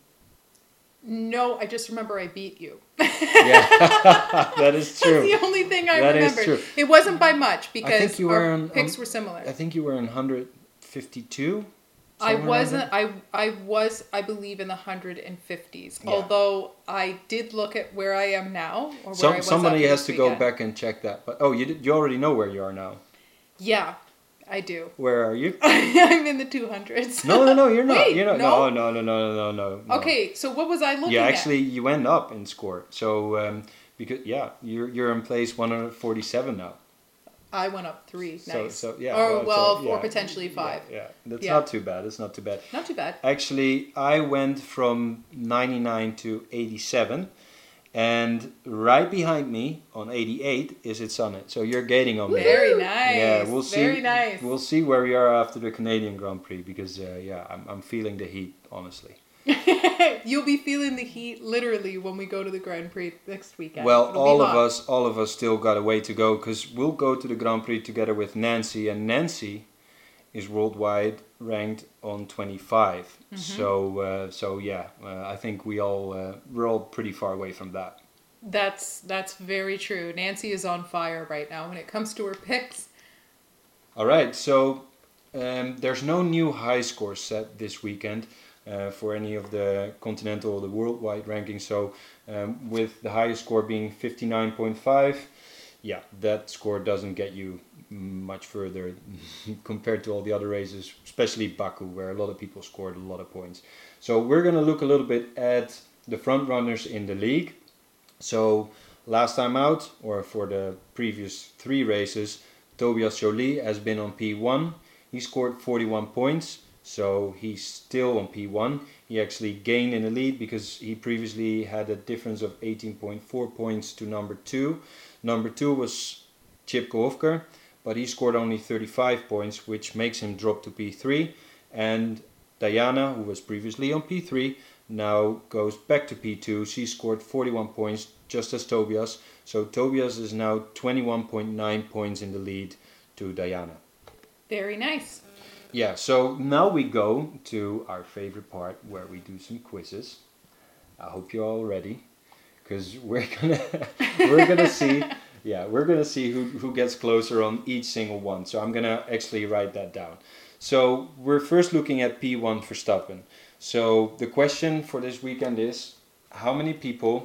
No, I just remember I beat you. Yeah, that is true. That's the only thing I That is remembered. true. It wasn't by much I think because you were our on- picks on- were similar. I think you were in one hundred fifty-two. I somewhere around wasn't. there. I I was. I believe in the hundred and fifties. Yeah. Although I did look at where I am now, or where I Some, was somebody after has this to go weekend. back and check that. But oh, you did, you already know where you are now. Yeah, I do. Where are you? I'm in the two hundreds. No, no, no, you're not. Wait, you're not. no? No, no, no, no, no, no, no. Okay, so what was I looking Yeah, at? actually, you went up in score. So um, because yeah, you're you're in place one hundred forty-seven now. I went up three. So Nice. so yeah. Or well, so, or yeah, potentially five. Yeah, yeah. That's Yeah. not too bad. It's not too bad. Not too bad. Actually, I went from ninety-nine to eighty-seven, and right behind me on eighty-eight is It's On It. So you're gaining on me. Very nice. Yeah, we'll see. Very nice. We'll see where we are after the Canadian Grand Prix because uh, yeah, I'm I'm feeling the heat honestly. You'll be feeling the heat literally when we go to the Grand Prix next weekend. Well, It'll be all of hot. us, all of us still got a way to go because we'll go to the Grand Prix together with Nancy, and Nancy is worldwide ranked on twenty-five. Mm-hmm. So, uh, so yeah, uh, I think we all uh, we're all pretty far away from that. That's that's very true. Nancy is on fire right now when it comes to her picks. All right, so um, there's no new high score set this weekend. Uh, for any of the continental or the worldwide rankings. So um, with the highest score being fifty-nine point five, yeah, that score doesn't get you much further compared to all the other races, especially Baku, where a lot of people scored a lot of points. So we're going to look a little bit at the front runners in the league. So last time out, or for the previous three races, Tobias Joly has been on P one. He scored forty-one points. So he's still on P one. He actually gained in the lead because he previously had a difference of eighteen point four points to number two. Number two was Chip Gohofker, but he scored only thirty-five points, which makes him drop to P three. And Diana, who was previously on P three, now goes back to P two. She scored forty-one points, just as Tobias. So Tobias is now twenty-one point nine points in the lead to Diana. Very nice. Yeah, so now we go to our favorite part where we do some quizzes. I hope you're all ready, because we're gonna we're gonna see yeah we're gonna see who who gets closer on each single one. So I'm gonna actually write that down. So we're first looking at P one Verstappen. So the question for this weekend is, how many people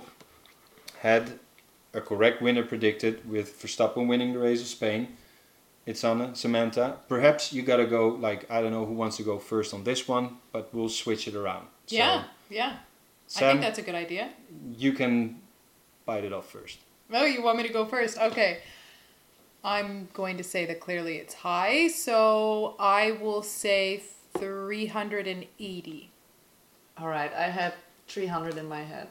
had a correct winner predicted with Verstappen winning the race of Spain? It's Anna, Samantha. Perhaps you gotta go, like, I don't know who wants to go first on this one, but we'll switch it around. Yeah, so, yeah. Sam, I think that's a good idea. You can bite it off first. Oh, you want me to go first? Okay. I'm going to say that clearly it's high, so I will say three hundred eighty. All right, I had three hundred in my head.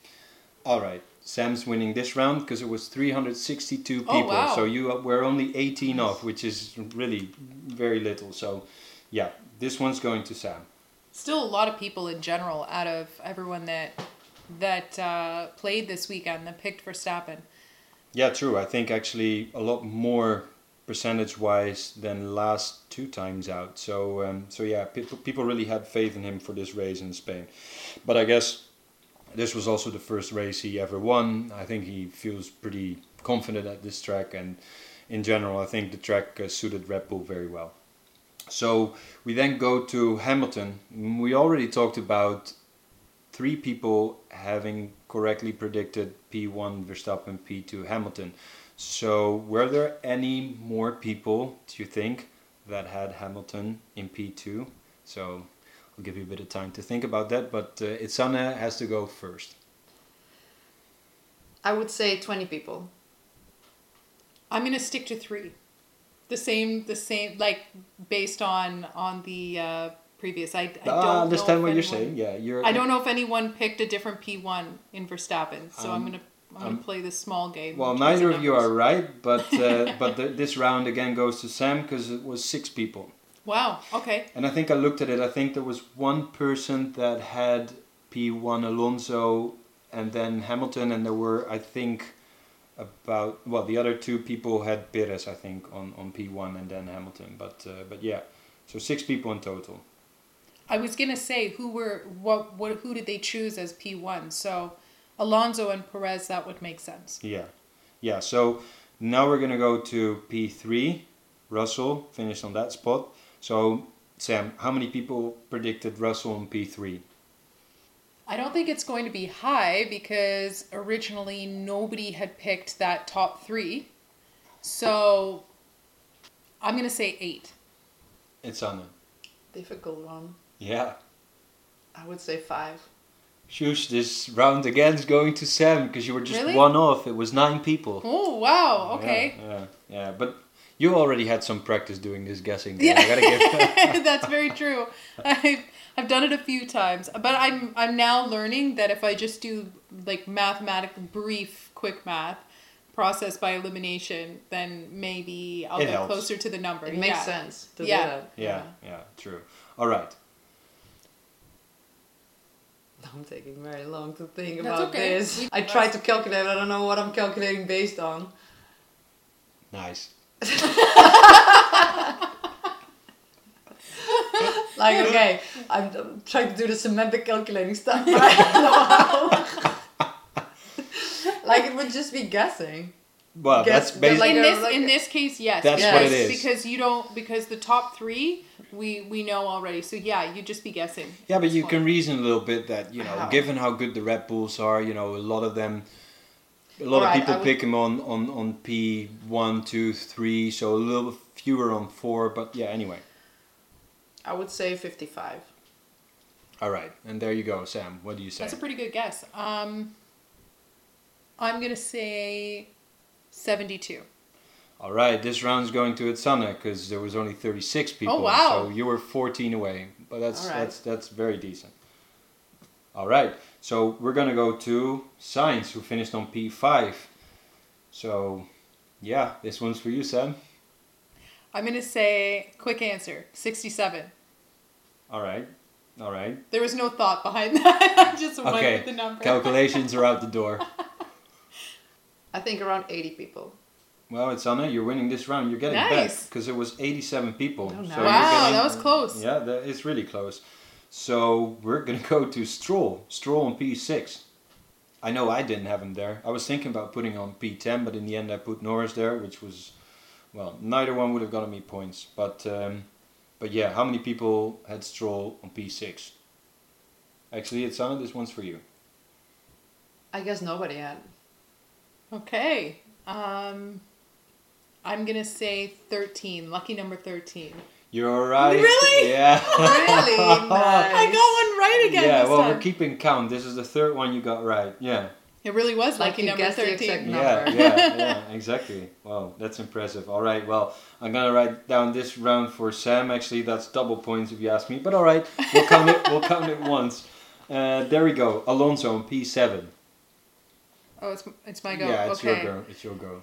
All right. Sam's winning this round because it was three hundred sixty-two people. Oh, wow. So you were only eighteen off, which is really very little. So yeah, this one's going to Sam. Still a lot of people in general out of everyone that that uh, played this weekend that picked Verstappen. Yeah, true. I think actually a lot more percentage-wise than last two times out. So um, so yeah, people people really had faith in him for this race in Spain. But I guess this was also the first race he ever won. I think he feels pretty confident at this track, and in general I think the track uh, suited Red Bull very well. So we then go to Hamilton. We already talked about three people having correctly predicted P one Verstappen, P two Hamilton. So were there any more people, do you think, that had Hamilton in P two? So I'll give you a bit of time to think about that, but uh, Itzanne has to go first. I would say twenty people. I'm gonna stick to three. The same, the same, like based on on the uh, previous. I, I don't I understand know what anyone, you're saying. Yeah, you're. I don't know if anyone picked a different P one in Verstappen, so um, I'm gonna I'm gonna um, play this small game. Well, neither of you are right, but uh, but the, this round again goes to Sam because it was six people. Wow. Okay. And I think I looked at it. I think there was one person that had P one Alonso, and then Hamilton, and there were I think about well the other two people had Perez I think on, on P one and then Hamilton. But uh, but yeah, so six people in total. I was gonna say who were what what who did they choose as P one? So Alonso and Perez, that would make sense. Yeah, yeah. So now we're gonna go to P three. Russell finished on that spot. So, Sam, how many people predicted Russell on P three? I don't think it's going to be high because originally nobody had picked that top three. So, I'm going to say eight. It's Anna. Difficult one. Yeah. I would say five. Shush, this round again is going to Sam because you were just Really? one off. It was nine people. Oh, wow. Okay. Yeah, yeah, yeah. But you already had some practice doing this guessing. Yeah, I gotta give that's very true. I've I've done it a few times, but I'm I'm now learning that if I just do like mathematical, brief, quick math, process by elimination, then maybe I'll It get helps. closer to the number. It makes Yeah. sense to Yeah. do that. Yeah, yeah, true. All right. I'm taking very long to think That's about okay. this. We- I tried to calculate. I don't know what I'm calculating based on. Nice. Like, okay, I'm, I'm trying to do the semantic calculating stuff, but I don't know how. Like, it would just be guessing. Well, Guess- that's basically. like in a- this like in a- this case, yes. That's because, what it is. Because you don't because the top three we we know already. So yeah, you just be guessing. Yeah, at but this you point. can reason a little bit that, you know, How? given how good the Red Bulls are, you know, a lot of them, a lot Alright, of people I would- pick him on, on, on P one, two, three, so a little fewer on four, but yeah, anyway. I would say fifty-five. All right, and there you go, Sam. What do you say? That's a pretty good guess. Um, I'm gonna say seventy-two. All right, this round is going to Itzana because there was only thirty-six people. Oh, wow. So you were fourteen away, but that's All right. that's that's very decent. All right, so we're gonna go to Science, who finished on P five. So, yeah, this one's for you, Sam. I'm going to say, quick answer, sixty-seven. All right, all right. There was no thought behind that. I just went Okay, with the number. calculations are out the door. I think around eighty people. Well, Itzana, you're winning this round. You're getting Nice. back because it was eighty-seven people. Oh, nice. So you're Wow, getting- that was close. Yeah, that, it's really close. So we're going to go to Stroll. Stroll on P six. I know I didn't have him there. I was thinking about putting on P ten, but in the end I put Norris there, which was, well, neither one would have gotten me points. But, um, but yeah, how many people had Stroll on P six? Actually, Itzana, this one's for you. I guess nobody had. Okay. Um, I'm going to say thirteen. Lucky number thirteen. You're right. Really? Yeah. Really nice. I got one right again Yeah, this well, time. we're keeping count. This is the third one you got right. Yeah. It really was Like lucky you number guessed the thirteen. exact Yeah, number. yeah, yeah, exactly. Wow, that's impressive. All right, well, I'm gonna write down this round for Sam. Actually, that's double points if you ask me. But all right, we'll count it. We'll count it once. Uh, there we go. Alonso on P seven. Oh, it's it's my go. Yeah, it's okay. your go. It's your go.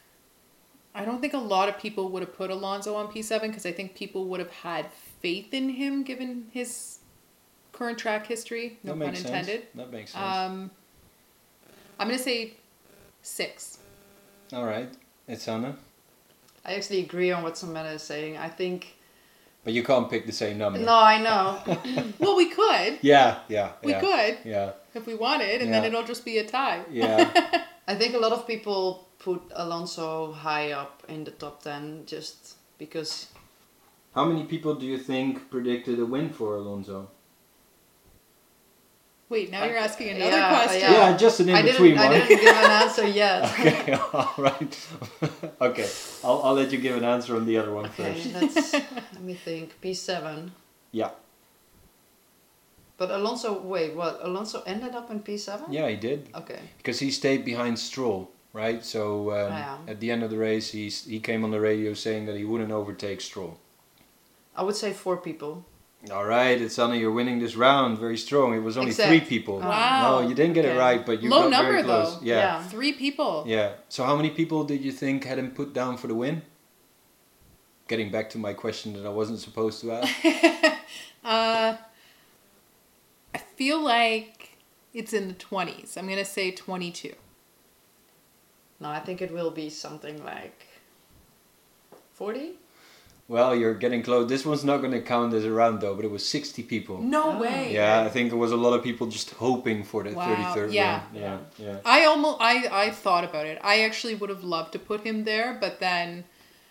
I don't think a lot of people would have put Alonso on P seven because I think people would have had faith in him given his current track history. No that pun makes intended. sense. That makes sense. Um, I'm gonna say six. all right, it's Anna. I actually agree on what Samantha is saying. I think. But you can't pick the same number. No, I know. Well, we could. Yeah, yeah, We yeah. could Yeah, if we wanted, and then Yeah. it'll just be a tie. yeah. I think a lot of people put Alonso high up in the top ten just because. How many people do you think predicted a win for Alonso? Wait, now you're asking another Yeah, question. yeah. Yeah, just an I in-between didn't. one. I didn't give an answer yet. Okay, all right. Okay, I'll, I'll let you give an answer on the other one Okay, first. let's let me think. P seven. Yeah. But Alonso, wait, what? Alonso ended up in P seven? Yeah, he did. Okay. Because he stayed behind Stroll, right? So um, Yeah. at the end of the race, he, he came on the radio saying that he wouldn't overtake Stroll. I would say four people. All right, it's Anna, you're winning this round. Very strong. It was only Except- three people. Wow. No, you didn't get it Okay. right, but you Low got number very close. though. Yeah. yeah. Yeah. Three people. So how many people did you think had him put down for the win? Getting back to my question that I wasn't supposed to ask. Uh, I feel like it's in the twenties. I'm gonna say twenty-two. No, I think it will be something like forty. Well, you're getting close. This one's not going to count as a round though, but it was sixty people. No way. Yeah, I think there was a lot of people just hoping for the Wow, thirty-third yeah. win. Yeah, yeah. I almost I I thought about it. I actually would have loved to put him there, but then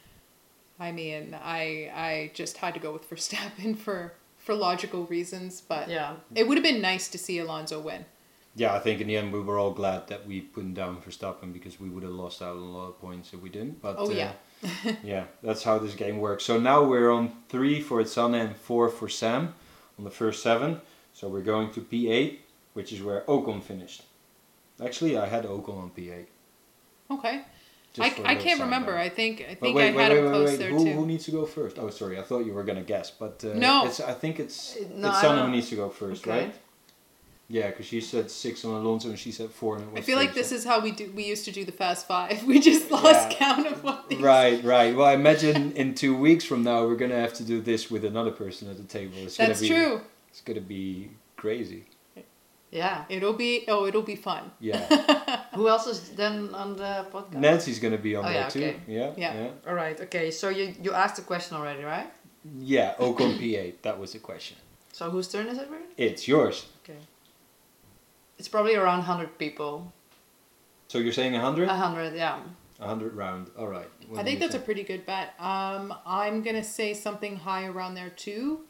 I mean, I I just had to go with Verstappen for for logical reasons, but Yeah. it would have been nice to see Alonso win. Yeah, I think in the end we were all glad that we put him down for Verstappen because we would have lost out on a lot of points if we didn't. But Oh uh, yeah. yeah, that's how this game works. So now we're on three for Itzana and four for Sam on the first seven. So we're going to P eight, which is where Ocon finished. Actually, I had Ocon on P eight. Okay. just I, for a I little can't side remember. note. I think I But think wait, I wait, had wait, him wait, close wait. there Who, too. who needs to go first? Oh, sorry, I thought you were gonna guess, but uh, No. it's, I think it's No, I Itzana who don't- needs to go first, Okay. right? Yeah, because she said six on Alonso and she said four. And it was I feel like three, this so- is how we do. We used to do the fast five. We just lost Yeah. count of what these. Right, right. Well, I imagine in two weeks from now we're gonna have to do this with another person at the table. It's That's gonna be, true. It's gonna be crazy. Yeah. It'll be oh, it'll be fun. Yeah. Who else is then on the podcast? Nancy's gonna be on Oh, there yeah, too. okay. Yeah, Yeah. yeah. All right. Okay. So you you asked the question already, right? Yeah, Ocon P eight. That was the question. So whose turn is it, really? It's yours. Okay. It's probably around one hundred people. So you're saying a hundred? one hundred, yeah. A hundred round. All right. What I do think you that's a pretty good bet. Um, I'm gonna say something high around there too.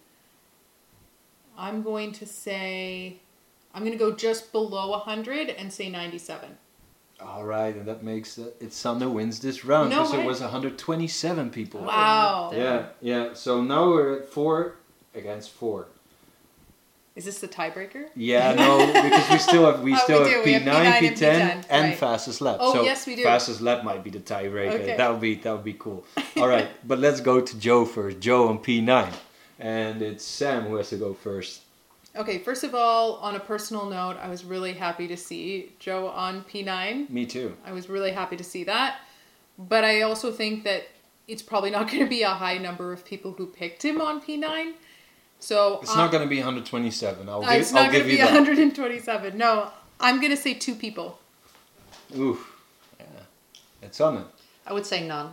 I'm going to say, I'm gonna go just below one hundred and say ninety-seven. All right, and that makes it. It's Sander wins this round No because way. it was one hundred twenty-seven people. Wow. Yeah, yeah. So now we're at four against four. Is this the tiebreaker? Yeah, no, because we still have we Oh, still we have do. We P have nine, P P nine ten, and P ten, and right. fastest lap. Oh, so yes, we do. Fastest lap might be the tiebreaker. Okay. That would be that would be cool. All right, but let's go to Joe first. Joe on P nine, and it's Sam who has to go first. Okay, first of all, on a personal note, I was really happy to see Joe on P nine. Me too. I was really happy to see that. But I also think that it's probably not going to be a high number of people who picked him on P nine. So It's uh, not going to be one hundred twenty-seven. I'll uh, give, it's not I'll going give to you be that. one hundred twenty-seven. No, I'm going to say two people. Oof. Yeah. It's on it. I would say none.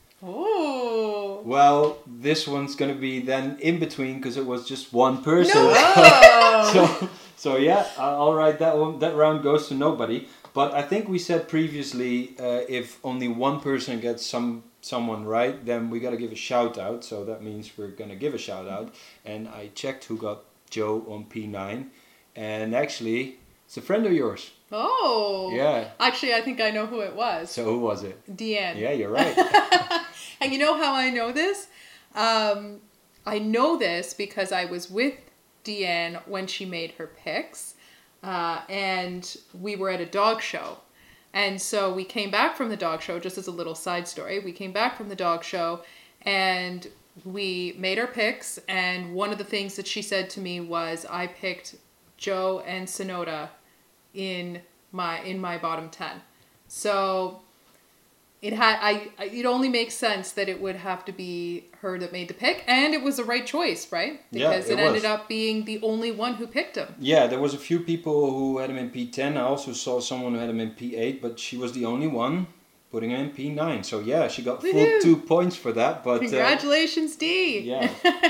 Oh. Well, this one's going to be then in between because it was just one person. No. so, so yeah, I- I'll write that one. That round goes to nobody. But I think we said previously, uh, if only one person gets some someone right, then we got to give a shout out. So that means we're gonna give a shout out. And I checked who got Joe on P nine, and actually, it's a friend of yours. Oh. Yeah. Actually, I think I know who it was. So who was it? Deanne. Yeah, you're right. And you know how I know this? Um, I know this because I was with Deanne when she made her picks. Uh, and we were at a dog show. And so we came back from the dog show, just as a little side story. We came back from the dog show and we made our picks. And one of the things that she said to me was, I picked Joe and Sonoda in my in my bottom ten. So it had I it only makes sense that it would have to be her that made the pick, and it was the right choice, right? Yeah, Because it it, ended was. up being the only one who picked him. Yeah, there was a few people who had him in P ten. I also saw someone who had him in P eight, but she was the only one putting him in P nine. So yeah, she got full Woohoo! two points for that. But uh, Congratulations, D. yeah.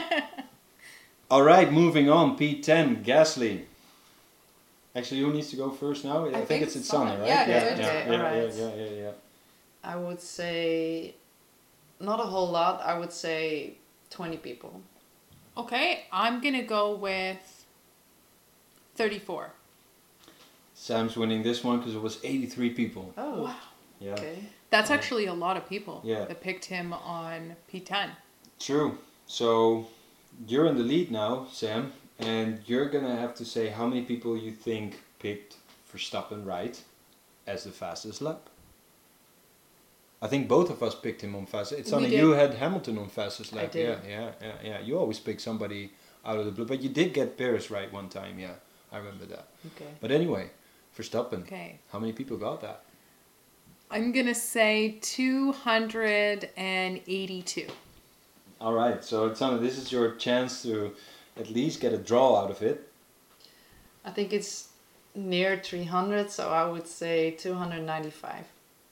All right, moving on. P ten, Gasly. Actually, who needs to go first now? I, think, think it's it's Itsana, fine. right? Yeah, yeah, good. yeah, Okay, yeah, alright. yeah, yeah, yeah, yeah. I would say not a whole lot. I would say twenty people. Okay, I'm gonna go with thirty-four. Sam's winning this one because it was eighty-three people. Oh, Wow. Yeah, okay. That's actually a lot of people Yeah. that picked him on P ten. true. So you're in the lead now, Sam, and you're gonna have to say how many people you think picked Verstappen right as the fastest lap. I think both of us picked him on fastest. It's We only did. you had Hamilton on fastest lap. did. Yeah, yeah, yeah, yeah. You always pick somebody out of the blue, but you did get Paris right one time. Yeah, I remember that. Okay. But anyway, Verstappen. Okay. How many people got that? I'm gonna say two hundred eighty-two. All right, so Itsana, this is your chance to at least get a draw out of it. I think it's near three hundred, so I would say two hundred ninety-five.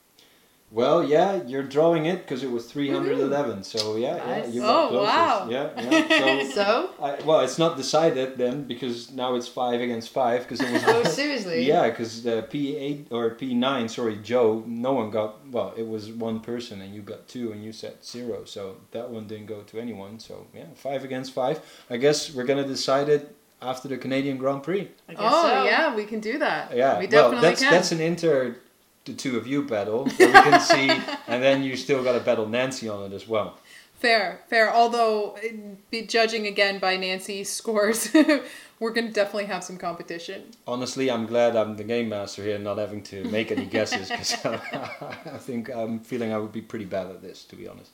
Well, yeah, you're drawing it because it was three hundred eleven. So yeah, yeah, Nice. you got Oh, closest. wow. Yeah, yeah. So, So? I, well, it's not decided then because now it's five against five because it was. Oh, seriously? Yeah, because the P eight or P nine, sorry, Joe, no one got. Well, it was one person and you got two and you said zero. So that one didn't go to anyone. So yeah, five against five. I guess we're gonna decide it after the Canadian Grand Prix. I guess Oh so. yeah, we can do that. Yeah, we well, definitely that's can. that's an inter the two of you battle that we can see, and then you still got to battle Nancy on it as well. Fair, fair. Although, eh, be judging again by Nancy's scores, we're gonna definitely have some competition. Honestly, I'm glad I'm the game master here, not having to make any guesses, because I think I'm feeling I would be pretty bad at this, to be honest.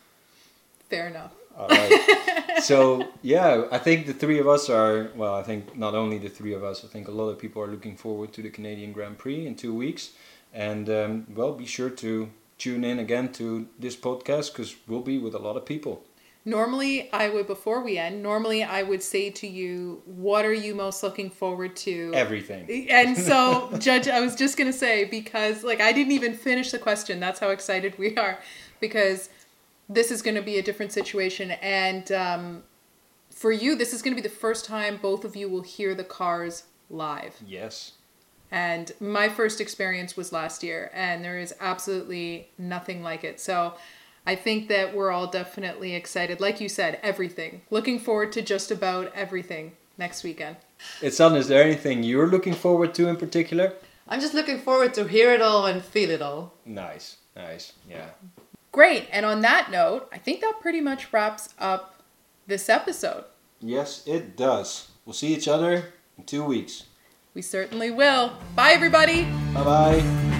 Fair enough. All right. So yeah, I think the three of us are. Well, I think not only the three of us. I think a lot of people are looking forward to the Canadian Grand Prix in two weeks, and um, well, be sure to tune in again to this podcast because we'll be with a lot of people. Normally, I would, before we end, normally I would say to you, what are you most looking forward to? Everything. And so, Judge, I was just going to say, because, like, I didn't even finish the question. That's how excited we are. Because this is going to be a different situation. And um, for you, this is going to be the first time both of you will hear the cars live. Yes. And my first experience was last year. And there is absolutely nothing like it. So I think that we're all definitely excited. Like you said, everything. Looking forward to just about everything next weekend. Itzan, is there anything you're looking forward to in particular? I'm just looking forward to hear it all and feel it all. Nice, nice, yeah. Great. And on that note, I think that pretty much wraps up this episode. Yes, it does. We'll see each other in two weeks. We certainly will. Bye, everybody. Bye-bye.